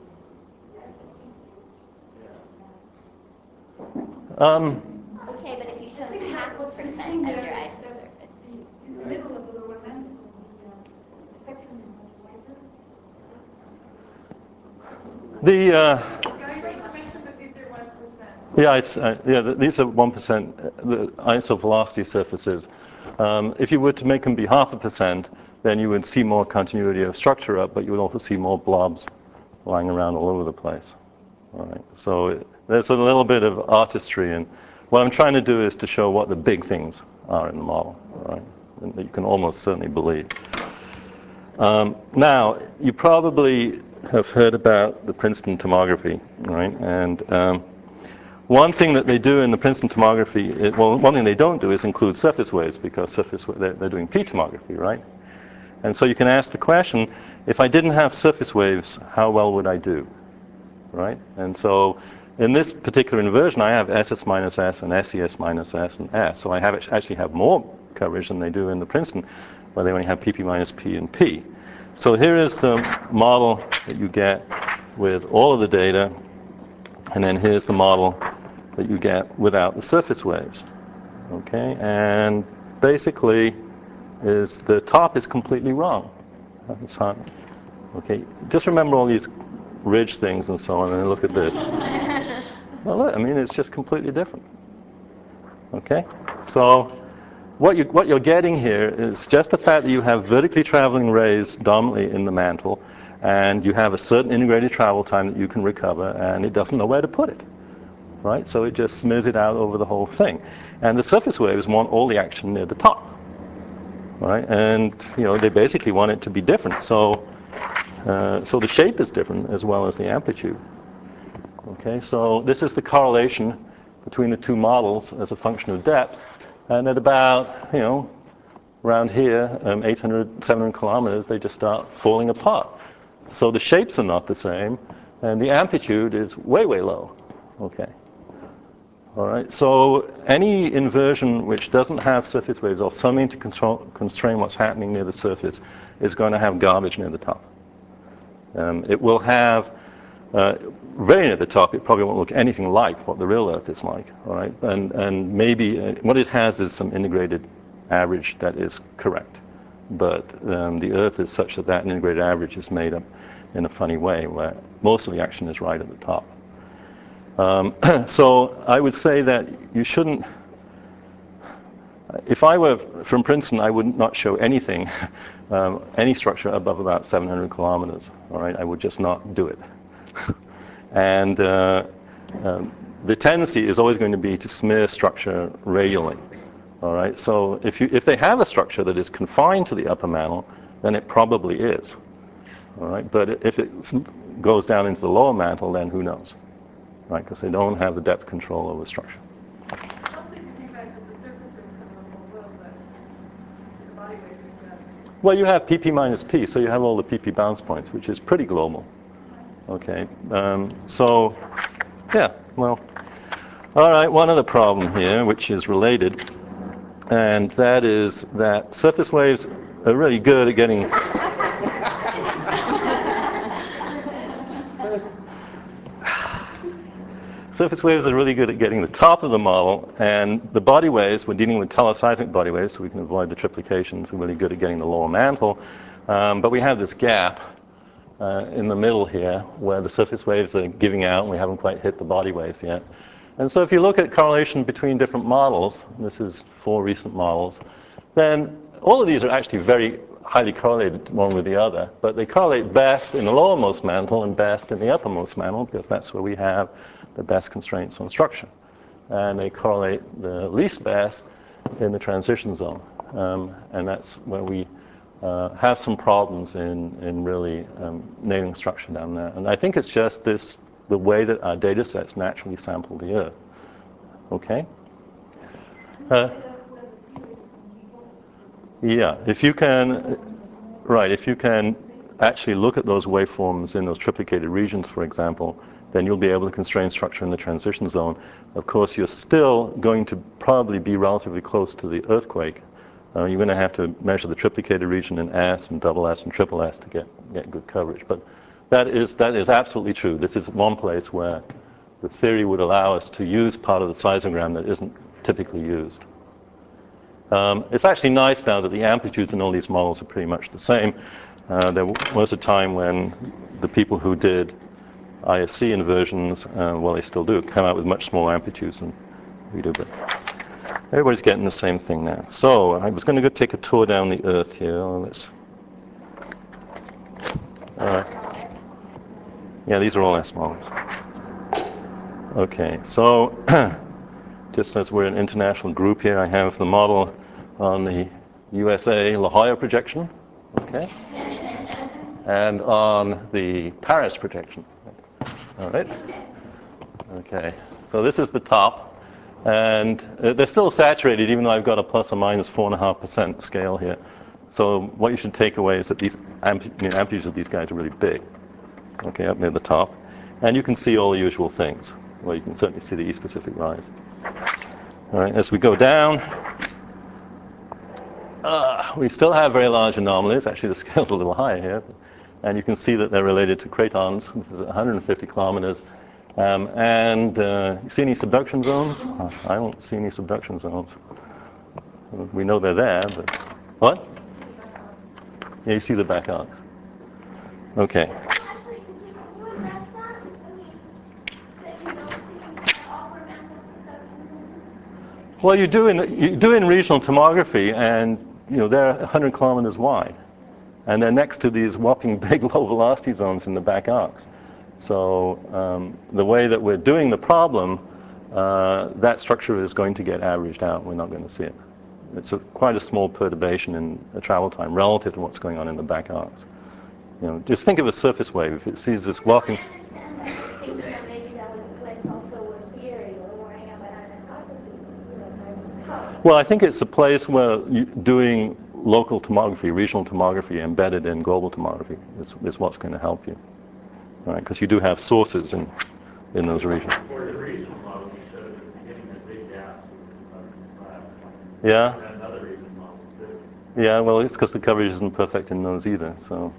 Okay, but if you chose half a percent as your isosurface. In the middle of the lower mantle, the spectrum is much wider. These are 1%, the isovelocity surfaces. If you were to make them be 0.5%, then you would see more continuity of structure up, but you would also see more blobs lying around all over the place. All right. So there's a little bit of artistry, and what I'm trying to do is to show what the big things are in the model, all right, and that you can almost certainly believe. Now, you probably have heard about the Princeton tomography, right? And one thing that they do in the Princeton tomography, one thing they don't do is include surface waves, because they're doing P tomography, right? And so you can ask the question, if I didn't have surface waves, how well would I do, right? And so in this particular inversion, I have SS minus S and SES minus S and S. So I actually have more coverage than they do in the Princeton, where they only have PP minus P and P. So here is the model that you get with all of the data, and then here's the model that you get without the surface waves. Okay, and basically the top is completely wrong. It's hot. Okay, just remember all these ridge things and so on, and then look at this. Well, look, I mean, it's just completely different. Okay, so what you're getting here is just the fact that you have vertically traveling rays dominantly in the mantle, and you have a certain integrated travel time that you can recover, and it doesn't know where to put it, right? So it just smears it out over the whole thing. And the surface waves want all the action near the top, right? And they basically want it to be different. So the shape is different as well as the amplitude. Okay, so this is the correlation between the two models as a function of depth. And at about, around here, 800, 700 kilometers, they just start falling apart. So the shapes are not the same, and the amplitude is way, way low. Okay. All right, so any inversion which doesn't have surface waves or something to constrain what's happening near the surface is going to have garbage near the top. It will have, very near the top, it probably won't look anything like what the real Earth is like, all right? And maybe what it has is some integrated average that is correct. But the Earth is such that that integrated average is made up in a funny way, where most of the action is right at the top. So I would say that you shouldn't If I were from Princeton, I would not show anything, any structure above about 700 kilometers. All right, I would just not do it. And the tendency is always going to be to smear structure radially. All right, so if they have a structure that is confined to the upper mantle, then it probably is. All right, but if it goes down into the lower mantle, then who knows, right? Because they don't have the depth control over the structure. Well, you have PP minus P, so you have all the PP bounce points, which is pretty global. Okay, so yeah, well, all right, one other problem here, which is related, and that is that surface waves are really good at getting surface waves are really good at getting the top of the model, and the body waves, we're dealing with teleseismic body waves, so we can avoid the triplications, are really good at getting the lower mantle. But we have this gap in the middle here where the surface waves are giving out and we haven't quite hit the body waves yet. And so if you look at correlation between different models, this is 4 recent models, then all of these are actually very highly correlated one with the other, but they correlate best in the lowermost mantle and best in the uppermost mantle because that's where we have the best constraints on structure. And they correlate the least best in the transition zone. And that's where we have some problems in really nailing structure down there. And I think it's just the way that our data sets naturally sample the Earth. Okay? Yeah, if you can, right, if you can actually look at those waveforms in those triplicated regions, for example, then you'll be able to constrain structure in the transition zone. Of course, you're still going to probably be relatively close to the earthquake. You're going to have to measure the triplicated region in S and double S and triple S to get good coverage. But that is absolutely true. This is one place where the theory would allow us to use part of the seismogram that isn't typically used. It's actually nice now that the amplitudes in all these models are pretty much the same. There was a time when the people who did ISC inversions, well, they still do, come out with much smaller amplitudes than we do, but everybody's getting the same thing now. So I was going to go take a tour down the Earth here. Let's. Yeah, these are all S models. Okay, so just as we're an international group here, I have the model on the USA La Jolla projection, okay, and on the Paris projection. All right. Okay, so this is the top, and they're still saturated, even though I've got a plus or minus 4.5% scale here. So what you should take away is that these amplitudes of these guys are really big. Okay, up near the top, and you can see all the usual things. Well, you can certainly see the East Pacific rise. All right, as we go down, we still have very large anomalies. Actually, the scale's a little higher here. And you can see that they're related to cratons. This is 150 kilometers. And you see any subduction zones? I don't see any subduction zones. We know they're there, but what? Yeah, you see the back arcs. Okay. Actually, could you address that? I mean, that you don't see upper mantle subduction? Well, you do in regional tomography, and they're 100 kilometers wide. And they're next to these whopping big low velocity zones in the back arcs. So the way that we're doing the problem, that structure is going to get averaged out. We're not going to see it. It's quite a small perturbation in the travel time relative to what's going on in the back arcs. Just think of a surface wave. If it sees this whopping... I understand that. It seems that maybe that was a place also where theory or where anisotropy. Well, I think it's a place where doing local tomography, regional tomography embedded in global tomography is what's going to help you. Right? Because you do have sources in those regions. For the regional model, you showed at the beginning that big gaps was flat. Yeah. And other regional models too. Yeah, well, it's because the coverage isn't perfect in those either. So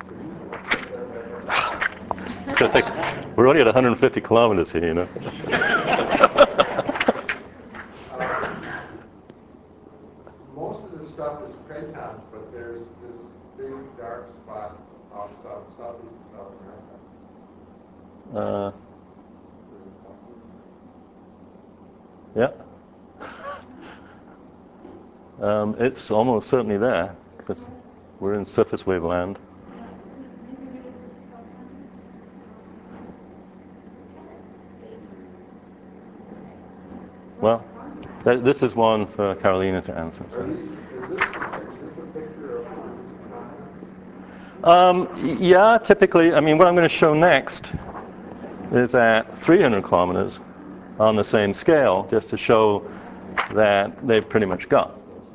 we're only at 150 kilometers here, Most of this stuff is cratons, but there's this big dark spot off southeast of South America. Yeah. It's almost certainly there, because we're in surface wave land. Well, this is one for Carolina to answer. So. Is this a picture of Yeah, typically. I mean, what I'm going to show next is at 300 kilometers on the same scale, just to show that they've pretty much gone.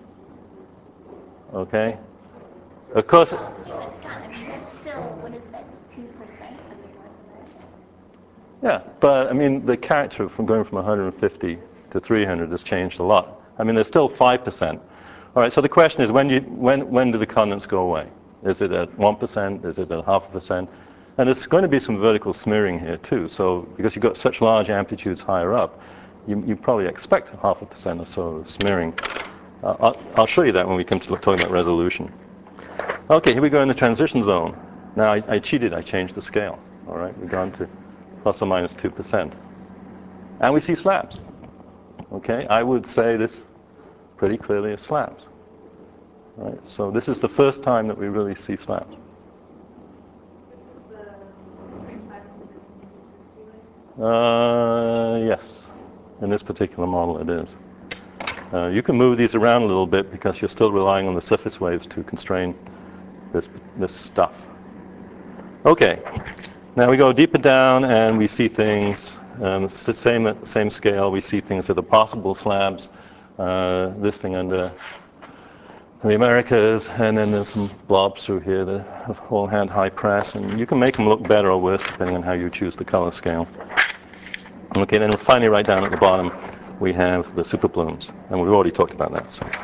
Okay? Of course. It's gone. I mean, that's still, what is that, 2% of the North America? Yeah, but I mean, the character from going from 150 to 300 has changed a lot. I mean, there's still 5%. All right, so the question is, when do the continents go away? Is it at 1%? Is it at 0.5%? And there's going to be some vertical smearing here too. So because you've got such large amplitudes higher up, you probably expect 0.5% or so of smearing. I'll show you that when we come to talking about resolution. Okay, here we go in the transition zone. Now I cheated, I changed the scale. All right, we've gone to plus or minus 2%. And we see slabs. Okay, I would say this pretty clearly is slabs. All right, so this is the first time that we really see slabs. Yes, in this particular model it is. You can move these around a little bit because you're still relying on the surface waves to constrain this stuff. Okay, now we go deeper down and we see things. It's the same at the same scale. We see things that are possible slabs. This thing under the Americas, and then there's some blobs through here that have whole hand high press, and you can make them look better or worse depending on how you choose the color scale. Okay, then finally right down at the bottom we have the super blooms, and we've already talked about that. So.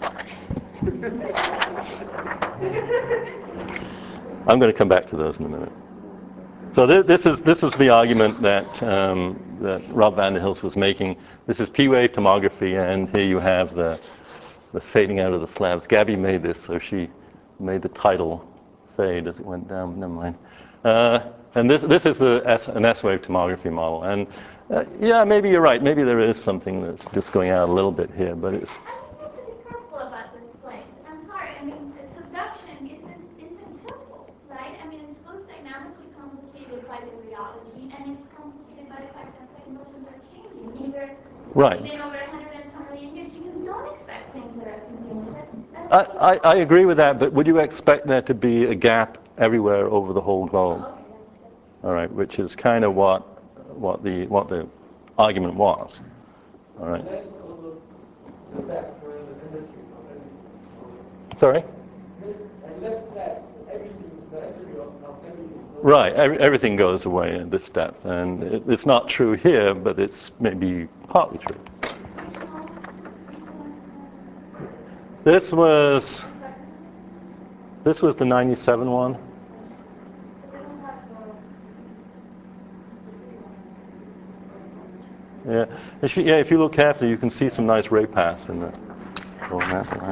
I'm going to come back to those in a minute. So this is the argument that that Rob van der Hilst was making. This is P-wave tomography, and here you have the fading out of the slabs. Gabby made this, so she made the title fade as it went down. Never mind. And this is an S-wave tomography model. And yeah, maybe you're right. Maybe there is something that's just going out a little bit here, but it's. I think we have to be careful about these claims. I'm sorry. I mean, subduction isn't simple, right? I mean, it's both dynamically complicated by the rheology, and it's complicated by the fact that plate motions are changing. Even over 120 million years, you don't expect things that are continuous. I agree with that, but would you expect there to be a gap everywhere over the whole globe? Okay, all right, which is kind of what the argument was. All right. That's also the fact for the industry. Sorry? And left that everything, the entropy of everything. Right, everything goes away at this depth, and it's not true here, but it's maybe partly true. This was the 97 one. Yeah, if you look carefully, you can see some nice ray paths in the map.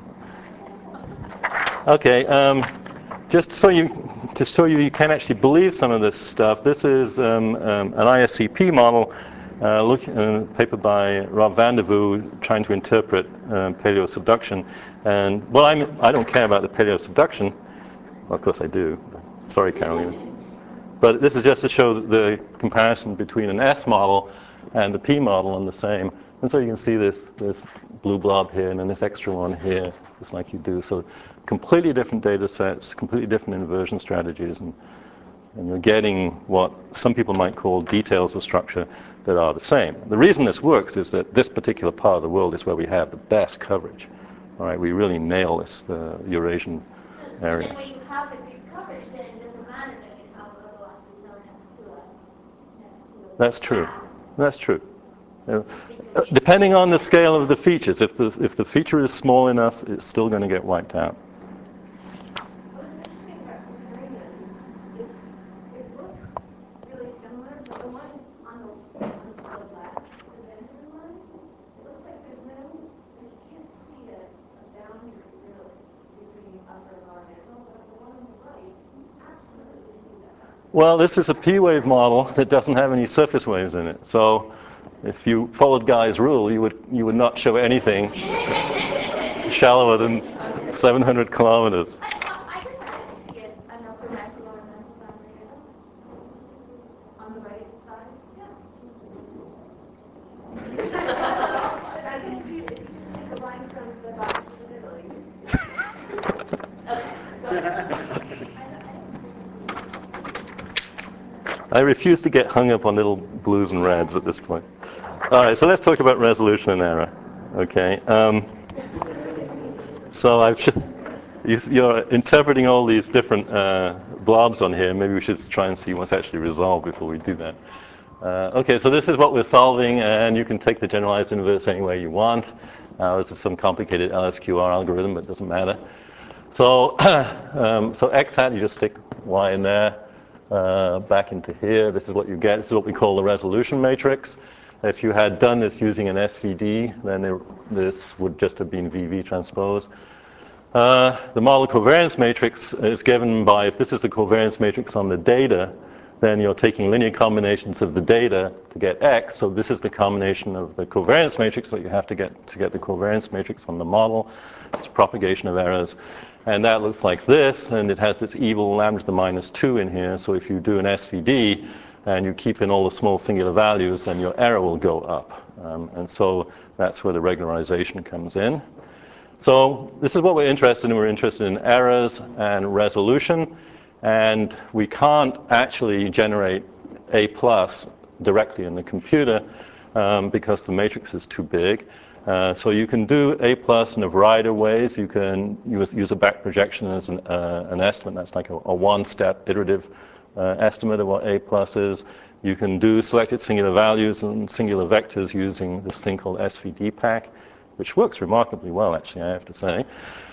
Okay, just to show you can actually believe some of this stuff. This is an ISCP model, a paper by Rob van der Voo trying to interpret paleosubduction. And well, I don't care about the paleosubduction. Well, of course I do. Sorry, Carolina. But this is just to show the comparison between an S model and the P model on the same. And so you can see this blue blob here and then this extra one here, just like you do. So completely different data sets, completely different inversion strategies, and you're getting what some people might call details of structure that are the same. The reason this works is that this particular part of the world is where we have the best coverage. All right, we really nail this, the Eurasian area. So then when you have the big coverage, then it doesn't matter that you have a velocity zone next to it. That's true. That's true. Depending on the scale of the features, if the feature is small enough, it's still going to get wiped out. What is interesting about comparing this is it looks really similar, but the one on the left, the Benjamin one, it looks like there's no, you can't see a boundary really between upper and lower mantle, but the one on the right, you absolutely see that boundary. Well, this is a P-wave model that doesn't have any surface waves in it. So if you followed Guy's rule, you would not show anything. shallower than 700 kilometers. I just like to see it an upper mantle or a mantle boundary On the right side? Yeah. I guess if you just take a line from the bottom to the middle, I refuse to get hung up on little blues and reds at this point. All right, so let's talk about resolution and error. Okay. So you're interpreting all these different blobs on here. Maybe we should try and see what's actually resolved before we do that. Okay, so this is what we're solving, and you can take the generalized inverse any way you want. This is some complicated LSQR algorithm, but it doesn't matter. So, so x hat, you just stick y in there, back into here. This is what you get. This is what we call the resolution matrix. If you had done this using an SVD, then this would just have been VV transpose. The model covariance matrix is given by, if this is the covariance matrix on the data, then you're taking linear combinations of the data to get X. So this is the combination of the covariance matrix that you have to get the covariance matrix on the model. It's propagation of errors. And that looks like this, and it has this evil lambda to the minus 2 in here. So if you do an SVD and you keep in all the small singular values, then your error will go up. And so that's where the regularization comes in. So this is what we're interested in. We're interested in errors and resolution. And we can't actually generate A+ directly in the computer because the matrix is too big. So you can do A+ in a variety of ways. You can use a back projection as an estimate. That's like a one-step iterative estimate of what A+ is. You can do selected singular values and singular vectors using this thing called SVD-Pack, which works remarkably well, actually, I have to say.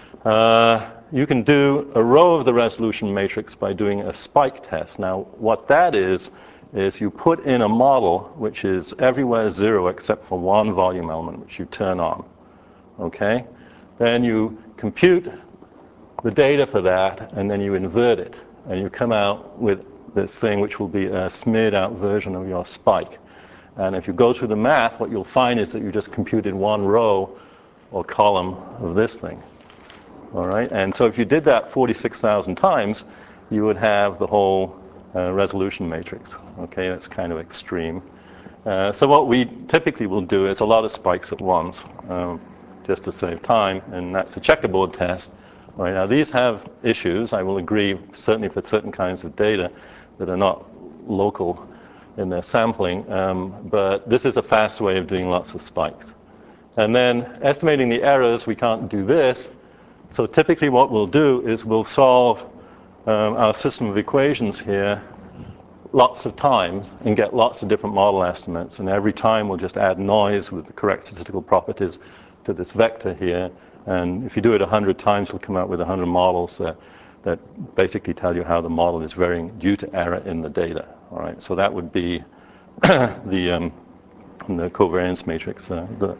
You can do a row of the resolution matrix by doing a spike test. Now, what that is you put in a model which is everywhere 0 except for one volume element, which you turn on. Okay? Then you compute the data for that, and then you invert it. And you come out with this thing which will be a smeared out version of your spike. And if you go through the math, what you'll find is that you just computed one row or column of this thing. All right? And so if you did that 46,000 times, you would have the whole resolution matrix. Okay, that's kind of extreme. So what we typically will do is a lot of spikes at once, just to save time, and that's the checkerboard test. All right, now these have issues, I will agree, certainly for certain kinds of data that are not local in their sampling, but this is a fast way of doing lots of spikes. And then estimating the errors, we can't do this. So typically what we'll do is we'll solve our system of equations here lots of times and get lots of different model estimates. And every time we'll just add noise with the correct statistical properties to this vector here. And if you do it 100 times, we'll come out with 100 models that basically tell you how the model is varying due to error in the data. All right, so that would be the covariance matrix, the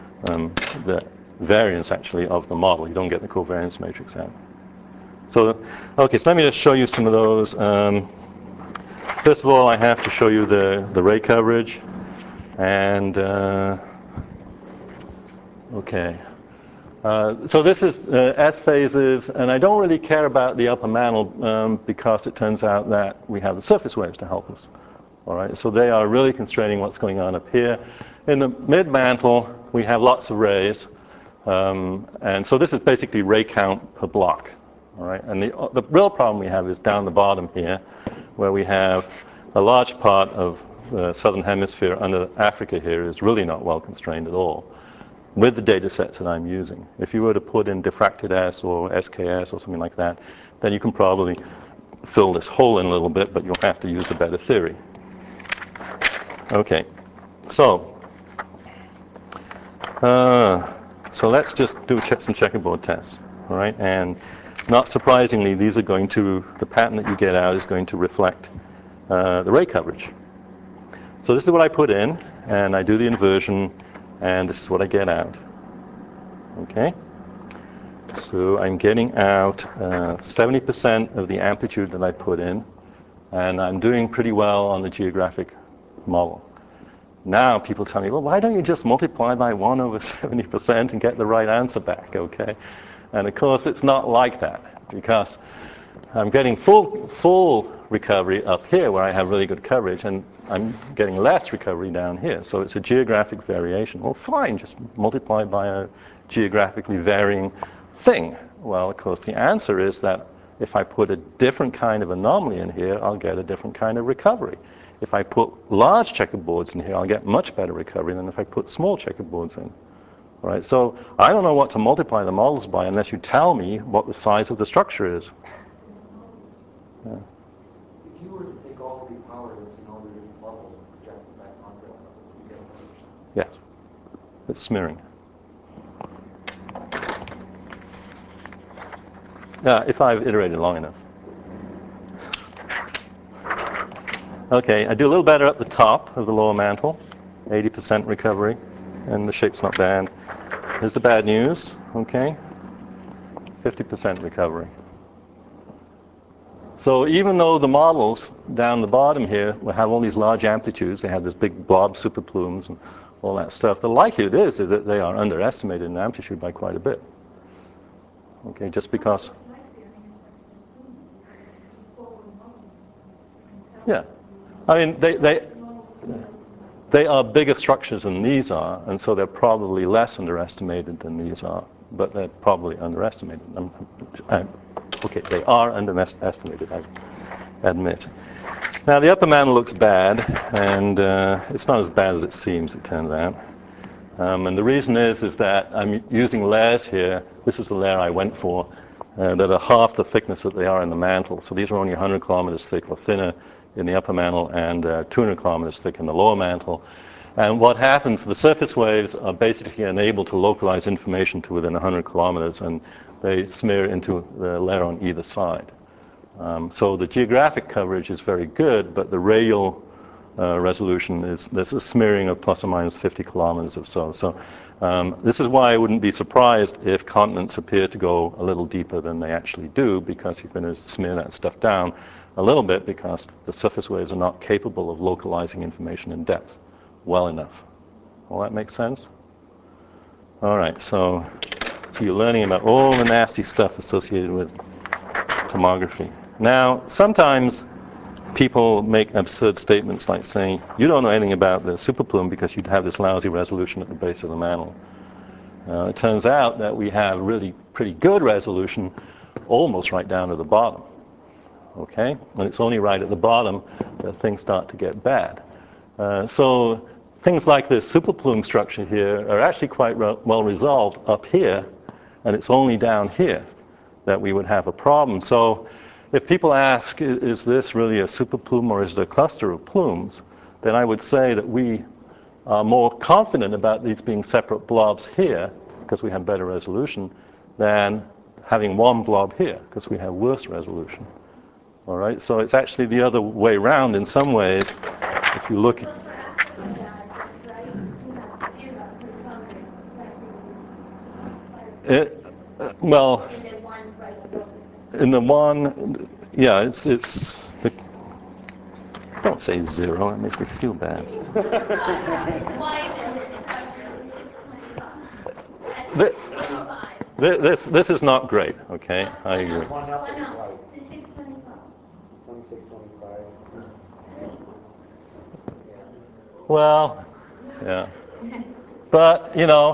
variance actually of the model. You don't get the covariance matrix out. So, okay, so let me just show you some of those. First of all, I have to show you the ray coverage. And, okay. So this is S phases, and I don't really care about the upper mantle because it turns out that we have the surface waves to help us. All right, so they are really constraining what's going on up here. In the mid-mantle, we have lots of rays. And so this is basically ray count per block. All right, and the real problem we have is down the bottom here, where we have a large part of the southern hemisphere under Africa here is really not well constrained at all with the data sets that I'm using. If you were to put in diffracted S or SKS or something like that, then you can probably fill this hole in a little bit, but you'll have to use a better theory. Okay, so let's just do some checkerboard tests, all right? And not surprisingly, these are going to, the pattern that you get out is going to reflect the ray coverage. So this is what I put in, and I do the inversion, and this is what I get out. Okay? So I'm getting out 70% of the amplitude that I put in, and I'm doing pretty well on the geographic model. Now people tell me, well, why don't you just multiply by 1 over 70% and get the right answer back, okay? And of course, it's not like that, because I'm getting full recovery up here where I have really good coverage, and I'm getting less recovery down here. So it's a geographic variation. Well, fine, just multiply by a geographically varying thing. Well, of course, the answer is that if I put a different kind of anomaly in here, I'll get a different kind of recovery. If I put large checkerboards in here, I'll get much better recovery than if I put small checkerboards in. Right? So I don't know what to multiply the models by unless you tell me what the size of the structure is. Yeah. If you were to take all the power that's in all the different levels and project it back onto it, you get 100%. Yes. It's smearing. If I've iterated long enough. Okay, I do a little better at the top of the lower mantle, 80% recovery, and the shape's not bad. Here's the bad news, okay, 50% recovery. So even though the models down the bottom here will have all these large amplitudes, they have this big blob superplumes and all that stuff, the likelihood is that they are underestimated in amplitude by quite a bit. Okay, just because. Yeah, I mean, they are bigger structures than these are, and so they're probably less underestimated than these are, but they're probably underestimated. Okay, they are underestimated, I admit. Now, the upper mantle looks bad, and it's not as bad as it seems, it turns out. And the reason is that I'm using layers here. This is the layer I went for, that are half the thickness that they are in the mantle. So these are only 100 kilometers thick or thinner in the upper mantle, and 200 kilometers thick in the lower mantle. And what happens, the surface waves are basically unable to localize information to within 100 kilometers, and they smear into the layer on either side. So the geographic coverage is very good, but the radial resolution there's a smearing of plus or minus 50 kilometers or so. So this is why I wouldn't be surprised if continents appear to go a little deeper than they actually do, because you're going to smear that stuff down a little bit, because the surface waves are not capable of localizing information in depth well enough. All that makes sense? All right, so you're learning about all the nasty stuff associated with tomography. Now, sometimes people make absurd statements like saying, you don't know anything about the superplume because you'd have this lousy resolution at the base of the mantle. It turns out that we have really pretty good resolution almost right down to the bottom. Okay? And it's only right at the bottom that things start to get bad. So things like this superplume structure here are actually quite well resolved up here, and it's only down here that we would have a problem. So if people ask, is this really a superplume or is it a cluster of plumes, then I would say that we are more confident about these being separate blobs here, because we have better resolution, than having one blob here, because we have worse resolution. All right, so it's actually the other way around in some ways. If you look at it, well, in the one, yeah, it's don't say 0, it makes me feel bad. This is not great, okay? I agree. One up is like 2625. Well, yeah. But,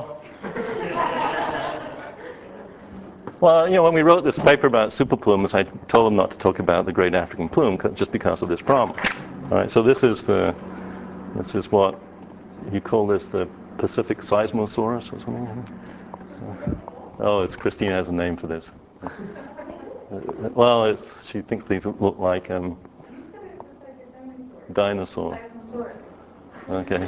well, when we wrote this paper about superplumes, I told them not to talk about the great African plume just because of this problem. All right, so this is what you call this, the Pacific Seismosaurus or something. Oh, Christine has a name for this. Well, she thinks these look like dinosaur. Okay.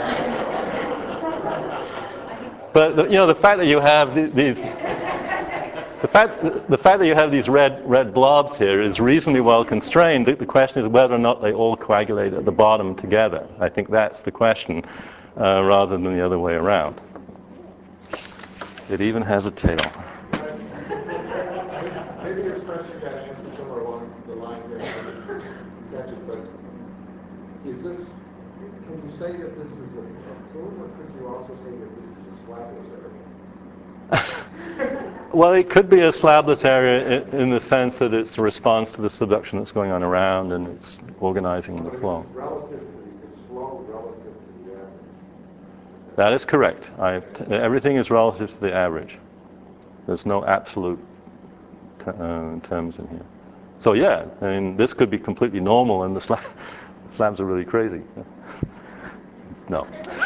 But the fact that you have these. The fact that you have these red blobs here is reasonably well constrained. The question is whether or not they all coagulate at the bottom together. I think that's the question, rather than the other way around. It even has a tail. Maybe this question got answered somewhere along the lines there, but is this, can you say that this is a plume, or could you also say that this is a slabless area? Well, it could be a slabless area in the sense that it's a response to the subduction that's going on around and it's organizing the flow. It's relative to it's flow relative to the average. That is correct. Everything is relative to the average. There's no absolute terms in here. So yeah, I mean, this could be completely normal and the slabs are really crazy. No.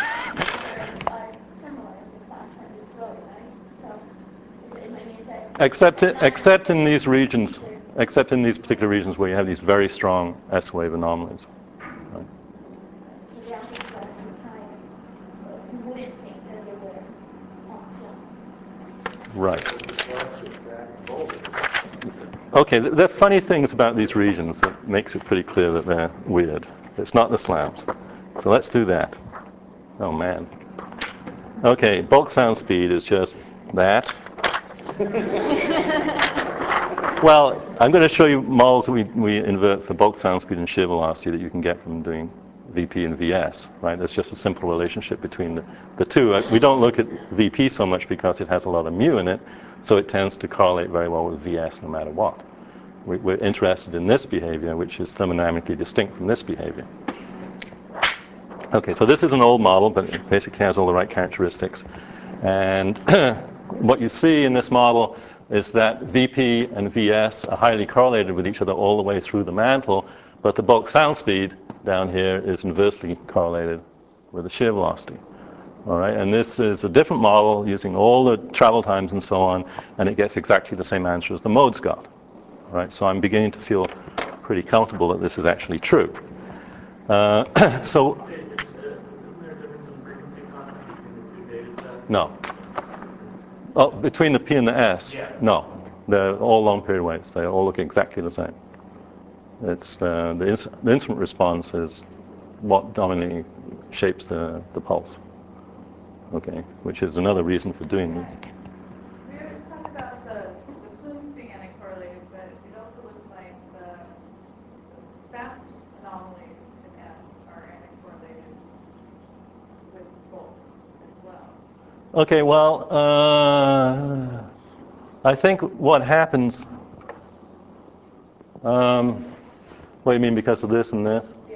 Except in these regions, except in these particular regions where you have these very strong S-wave anomalies. Right. Okay, there are funny things about these regions that makes it pretty clear that they're weird. It's not the slabs. So let's do that. Oh man. Okay, bulk sound speed is just that. Well, I'm going to show you models that we invert for bulk sound speed and shear velocity that you can get from doing VP and VS, right? There's just a simple relationship between the two. We don't look at VP so much because it has a lot of mu in it, so it tends to correlate very well with VS no matter what. We're interested in this behavior, which is thermodynamically distinct from this behavior. Okay, so this is an old model, but it basically has all the right characteristics. And what you see in this model is that VP and VS are highly correlated with each other all the way through the mantle, but the bulk sound speed down here is inversely correlated with the shear velocity. All right, and this is a different model using all the travel times and so on, and it gets exactly the same answer as the modes got. All right, so I'm beginning to feel pretty comfortable that this is actually true. So, Isn't there a difference in frequency confidence between the two data sets? No. Oh, between the P and the S? Yeah. No. They're all long period waves. They all look exactly the same. It's the instrument response is what dominantly shapes the pulse. Okay, which is another reason for doing it. We always talk about the plumes being anticorrelated, but it also looks like the fast anomalies in S are anticorrelated with bulk as well. Okay, well, I think what happens, what do you mean because of this and this? Yeah.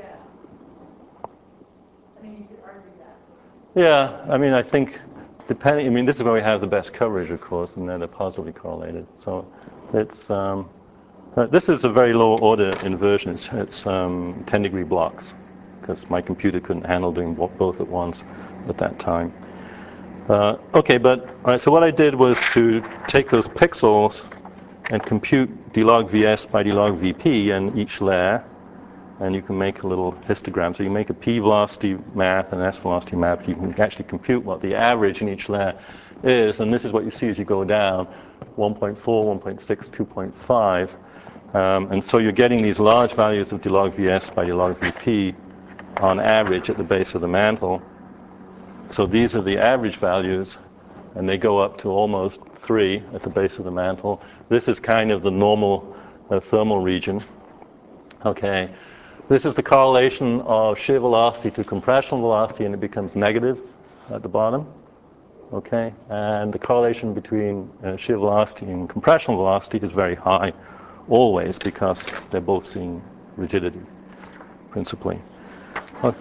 I mean, you could argue that. Yeah, I mean, I think depending, I mean, this is where we have the best coverage, of course, and then they're positively correlated. So it's, this is a very low order inversion. It's 10-degree blocks, because my computer couldn't handle doing both at once at that time. Okay, but, all right, so what I did was to take those pixels and compute d log Vs by d log Vp in each layer, and you can make a little histogram. So you make a p velocity map and an s velocity map. You can actually compute what the average in each layer is, and this is what you see as you go down, 1.4, 1.6, 2.5. And so you're getting these large values of d log Vs by d log Vp on average at the base of the mantle. So these are the average values, and they go up to almost 3 at the base of the mantle. This is kind of the normal thermal region. Okay, this is the correlation of shear velocity to compressional velocity, and it becomes negative at the bottom. Okay, and the correlation between shear velocity and compressional velocity is very high, always, because they're both seeing rigidity, principally. Okay.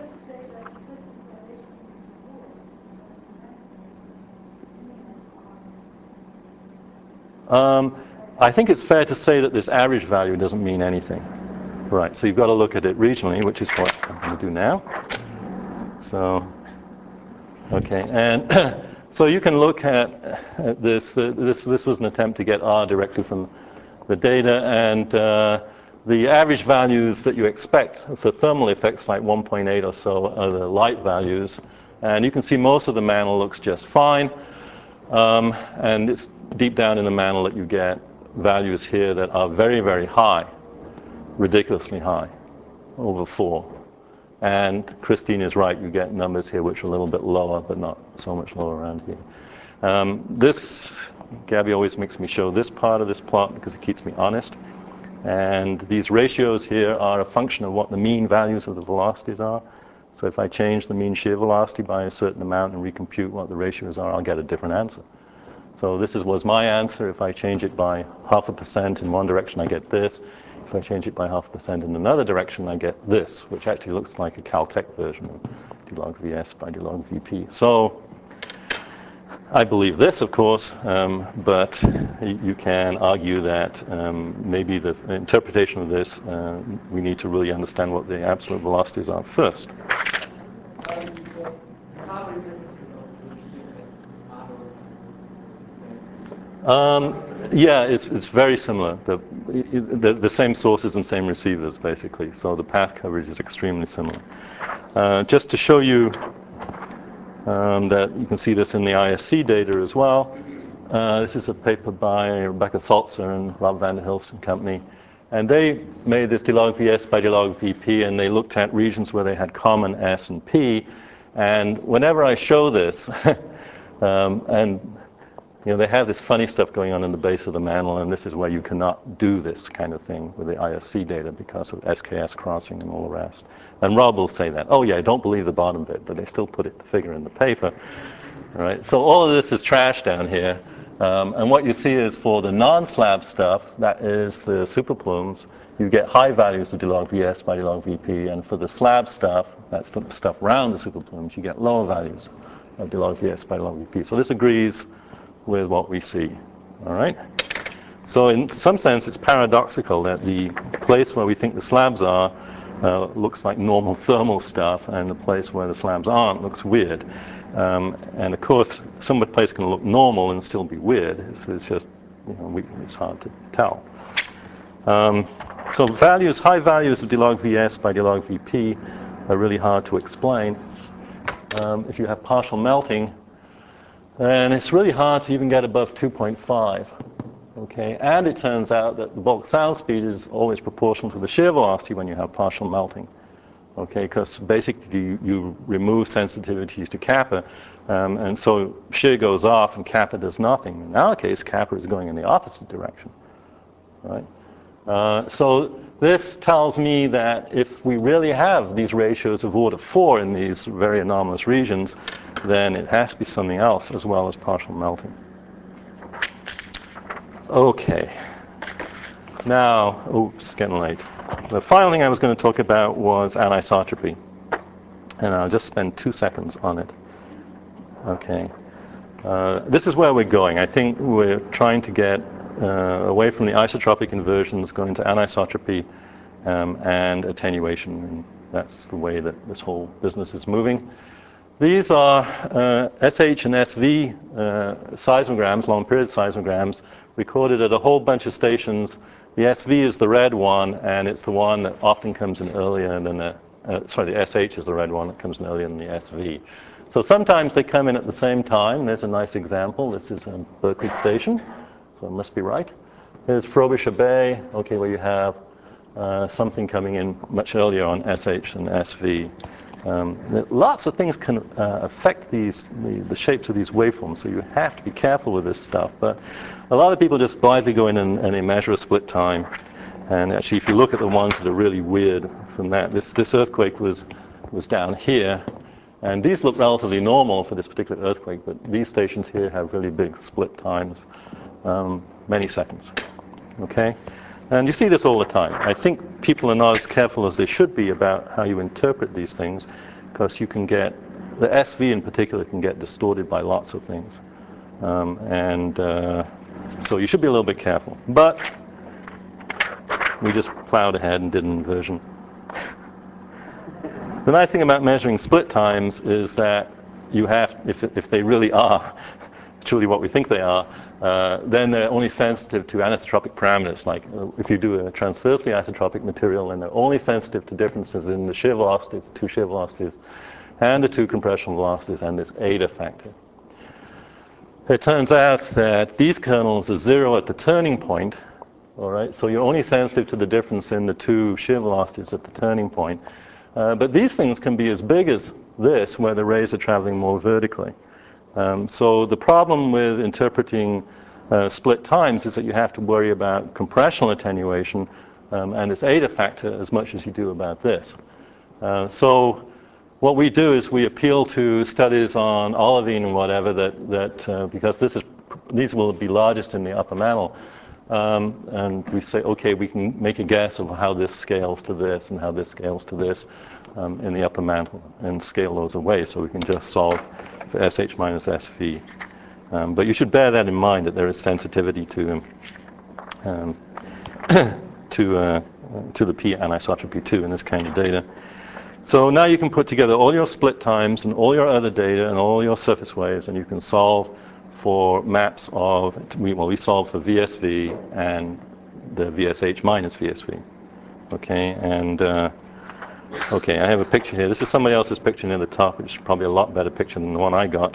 I think it's fair to say that this average value doesn't mean anything. Right, so you've got to look at it regionally, which is what I'm going to do now. So, okay, and so you can look at this. This was an attempt to get R directly from the data, and the average values that you expect for thermal effects, like 1.8 or so, are the light values. And you can see most of the mantle looks just fine. And it's deep down in the mantle that you get values here that are very, very high, ridiculously high, over 4. And Christine is right, you get numbers here which are a little bit lower, but not so much lower around here. Gabby always makes me show this part of this plot because it keeps me honest. And these ratios here are a function of what the mean values of the velocities are. So if I change the mean shear velocity by a certain amount and recompute what the ratios are, I'll get a different answer. So this was my answer. If I change it by 0.5% in one direction, I get this. If I change it by 0.5% in another direction, I get this, which actually looks like a Caltech version of d log Vs by d log Vp. So I believe this, of course, but you can argue that maybe the interpretation of this, we need to really understand what the absolute velocities are first. Yeah, it's very similar. The same sources and same receivers, basically. So the path coverage is extremely similar. Just to show you that you can see this in the ISC data as well. This is a paper by Rebecca Salzer and Rob van der Hilst and company. And they made this d log Vs by d log Vp, and they looked at regions where they had common S and P. And whenever I show this, and you know, they have this funny stuff going on in the base of the mantle, and this is where you cannot do this kind of thing with the ISC data because of SKS crossing and all the rest. And Rob will say that, oh yeah, don't believe the bottom bit, but they still put the figure in the paper. Right? So all of this is trash down here. And what you see is for the non-slab stuff, that is the superplumes, you get high values of d log Vs by d log Vp, and for the slab stuff, that's the stuff around the superplumes, you get lower values of d log Vs by d log Vp. So this agrees with what we see. All right? So in some sense, it's paradoxical that the place where we think the slabs are looks like normal thermal stuff, and the place where the slabs aren't looks weird. And of course, some place can look normal and still be weird. It's just, you know, it's hard to tell. So values, high values of d log Vs by d log Vp are really hard to explain. If you have partial melting, and it's really hard to even get above 2.5. Okay, and it turns out that the bulk sound speed is always proportional to the shear velocity when you have partial melting. Okay, because basically you remove sensitivities to kappa, and so shear goes off and kappa does nothing. In our case, kappa is going in the opposite direction. Right? So this tells me that if we really have these ratios of order 4 in these very anomalous regions, then it has to be something else as well as partial melting. Okay. Now, oops, it's getting late. The final thing I was going to talk about was anisotropy. And I'll just spend 2 seconds on it. Okay. This is where we're going. I think we're trying to get away from the isotropic inversions, going to anisotropy and attenuation. And that's the way that this whole business is moving. These are SH and SV seismograms, long period seismograms, recorded at a whole bunch of stations. The SV is the red one, and it's the one that often comes in earlier than the SH is the red one that comes in earlier than the SV. So sometimes they come in at the same time. There's a nice example. This is a Berkeley station, so it must be right. Here's Frobisher Bay, okay, where you have something coming in much earlier on SH than SV. Lots of things can affect the shapes of these waveforms, so you have to be careful with this stuff. But a lot of people just blithely go in and they measure a split time. And actually, if you look at the ones that are really weird from that, this earthquake was down here. And these look relatively normal for this particular earthquake, but these stations here have really big split times, many seconds. Okay? And you see this all the time. I think people are not as careful as they should be about how you interpret these things, because you can get, the SV in particular can get distorted by lots of things. So you should be a little bit careful. But we just plowed ahead and did an inversion. The nice thing about measuring split times is that you have, if they really are truly what we think they are, then they're only sensitive to anisotropic parameters. Like if you do a transversely isotropic material, then they're only sensitive to differences in the shear velocities, two shear velocities, and the two compression velocities, and this eta factor. It turns out that these kernels are 0 at the turning point. All right, so you're only sensitive to the difference in the two shear velocities at the turning point. But these things can be as big as this, where the rays are traveling more vertically. So the problem with interpreting split times is that you have to worry about compressional attenuation and its eta factor as much as you do about this. So what we do is we appeal to studies on olivine and whatever because these will be largest in the upper mantle. And we say, okay, we can make a guess of how this scales to this and how this scales to this in the upper mantle and scale those away, so we can just solve for SH minus SV. But you should bear that in mind, that there is sensitivity to the P anisotropy too in this kind of data. So now you can put together all your split times and all your other data and all your surface waves, and you can solve for maps of, we solve for VSV and the VSH minus VSV. Okay, and okay, I have a picture here. This is somebody else's picture near the top, which is probably a lot better picture than the one I got.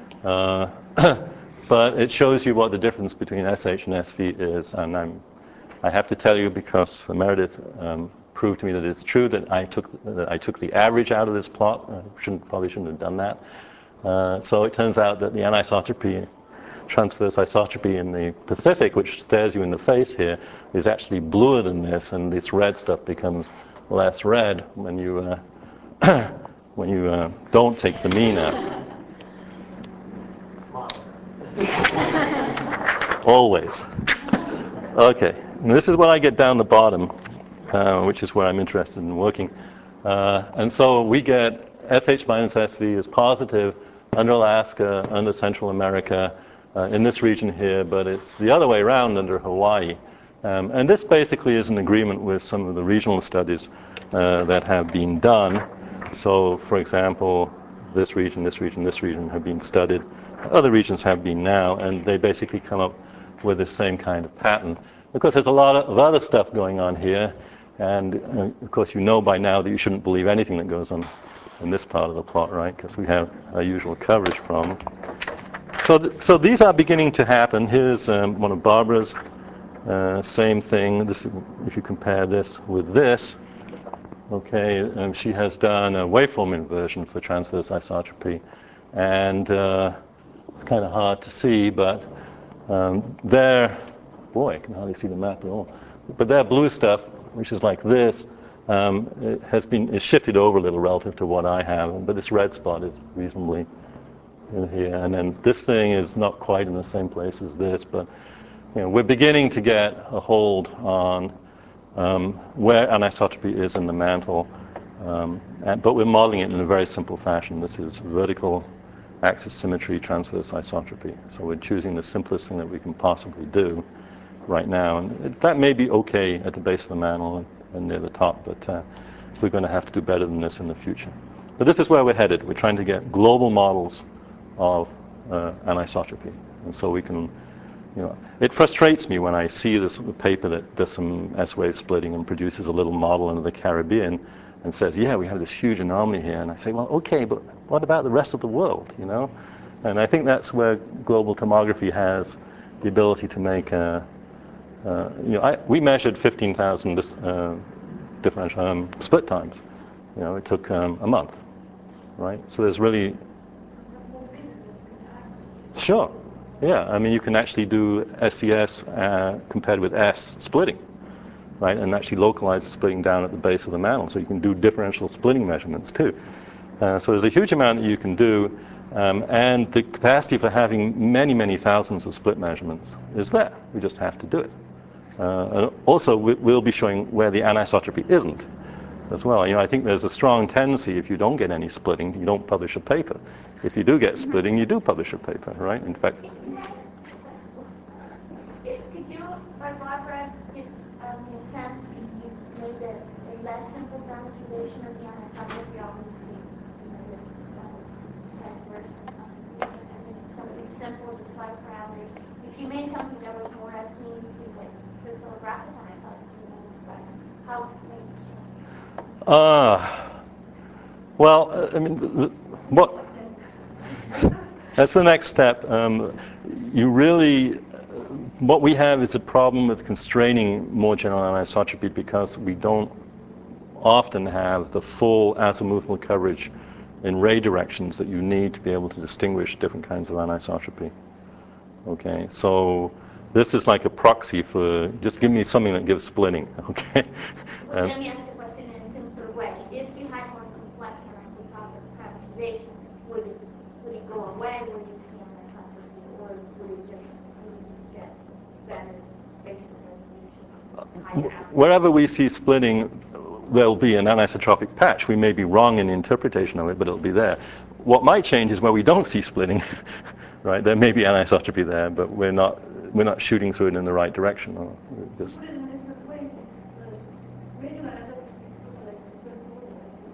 But it shows you what the difference between SH and SV is, and I have to tell you, because Meredith proved to me that it's true, that I took the average out of this plot. I probably shouldn't have done that. So it turns out that the anisotropy, transverse isotropy in the Pacific, which stares you in the face here, is actually bluer than this, and this red stuff becomes less red when you don't take the mean out. Always. Okay, and this is what I get down the bottom, which is where I'm interested in working. And so we get SH minus SV is positive under Alaska, under Central America, in this region here, but it's the other way around under Hawaii. And this basically is an agreement with some of the regional studies that have been done. So, for example, this region, this region, this region have been studied. Other regions have been now, and they basically come up with the same kind of pattern. Of course, there's a lot of other stuff going on here, and of course you know by now that you shouldn't believe anything that goes on in this part of the plot, right? Because we have our usual coverage problem. So these are beginning to happen. Here's one of Barbara's. Same thing. This, if you compare this with this, okay, she has done a waveform inversion for transverse isotropy, and it's kind of hard to see, but there, boy, I can hardly see the map at all. But that blue stuff, which is like this, it is shifted over a little relative to what I have, but this red spot is reasonably in here, and then this thing is not quite in the same place as this, but we're beginning to get a hold on where anisotropy is in the mantle, but we're modeling it in a very simple fashion. This is vertical axis symmetry, transverse isotropy. So we're choosing the simplest thing that we can possibly do right now, and that may be okay at the base of the mantle and near the top, but we're going to have to do better than this in the future. But this is where we're headed. We're trying to get global models of anisotropy, and so we can, it frustrates me when I see this paper that does some S-wave splitting and produces a little model in the Caribbean and says, yeah, we have this huge anomaly here, and I say, well, okay, but what about the rest of the world, And I think that's where global tomography has the ability to make we measured 15,000 different split times. It took a month, right? So there's really, sure, yeah. I mean, you can actually do SCS compared with S splitting, right? And actually localize the splitting down at the base of the mantle, so you can do differential splitting measurements too. So there's a huge amount that you can do, and the capacity for having many, many thousands of split measurements is there. We just have to do it. And also, we'll be showing where the anisotropy isn't as well. I think there's a strong tendency, if you don't get any splitting, you don't publish a paper. If you do get splitting, you do publish a paper, right? In fact, Could you, by Barbara, give me a sense if you made a less simple parameterization of the anisotropy, obviously, transverse and something, something simple, just 5 parameters. If you made something that was more akin to the crystallographic anisotropy, how would things change? Well, I mean, what? That's the next step. What we have is a problem with constraining more general anisotropy because we don't often have the full azimuthal coverage in ray directions that you need to be able to distinguish different kinds of anisotropy. Okay, so this is like a proxy for just give me something that gives splitting. Okay. Well, let me ask the question in a simpler way. If you had more complex anisotropy, wherever we see splitting, there'll be an anisotropic patch. We may be wrong in the interpretation of it, but it'll be there. What might change is where we don't see splitting, right? There may be anisotropy there, but we're not shooting through it in the right direction. Or just, Put it in a different way, the regular isotopes look like the first order.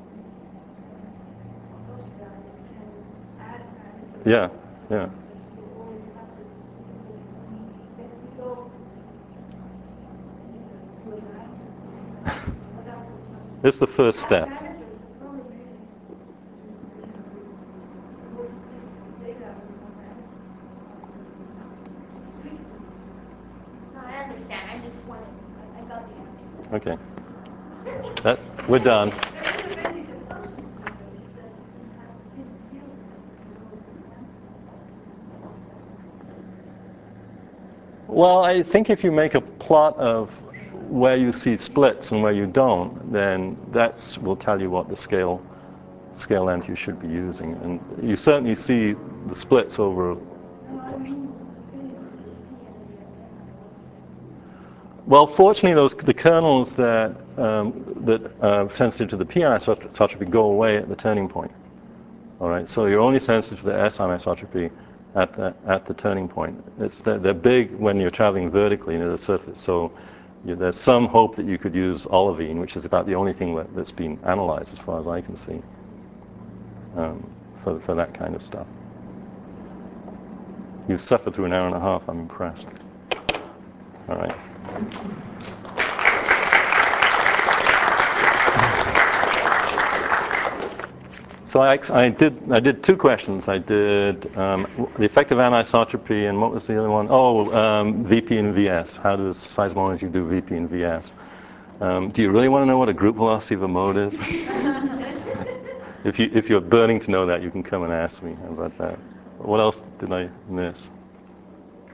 Of course, you can add isotopes. yeah, yeah. You always have this, as we go, to a line. So that was something. It's the first step. No, I understand. I just wanted, I got the answer. Okay. We're done. Well, I think if you make a plot of where you see splits and where you don't, then that will tell you what the scale length you should be using. And you certainly see the splits over. Well, fortunately, the kernels that are sensitive to the p anisotropy go away at the turning point. All right, so you're only sensitive to the s anisotropy at the turning point. They're big when you're traveling vertically near the surface. So there's some hope that you could use olivine, which is about the only thing that's been analyzed as far as I can see, for that kind of stuff. You've suffered through an hour and a half. I'm impressed. All right. So I did two questions. I did the effect of anisotropy, and what was the other one? Oh, VP and VS. How does seismology do VP and VS? Do you really want to know what a group velocity of a mode is? If you're burning to know that, you can come and ask me about that. What else did I miss?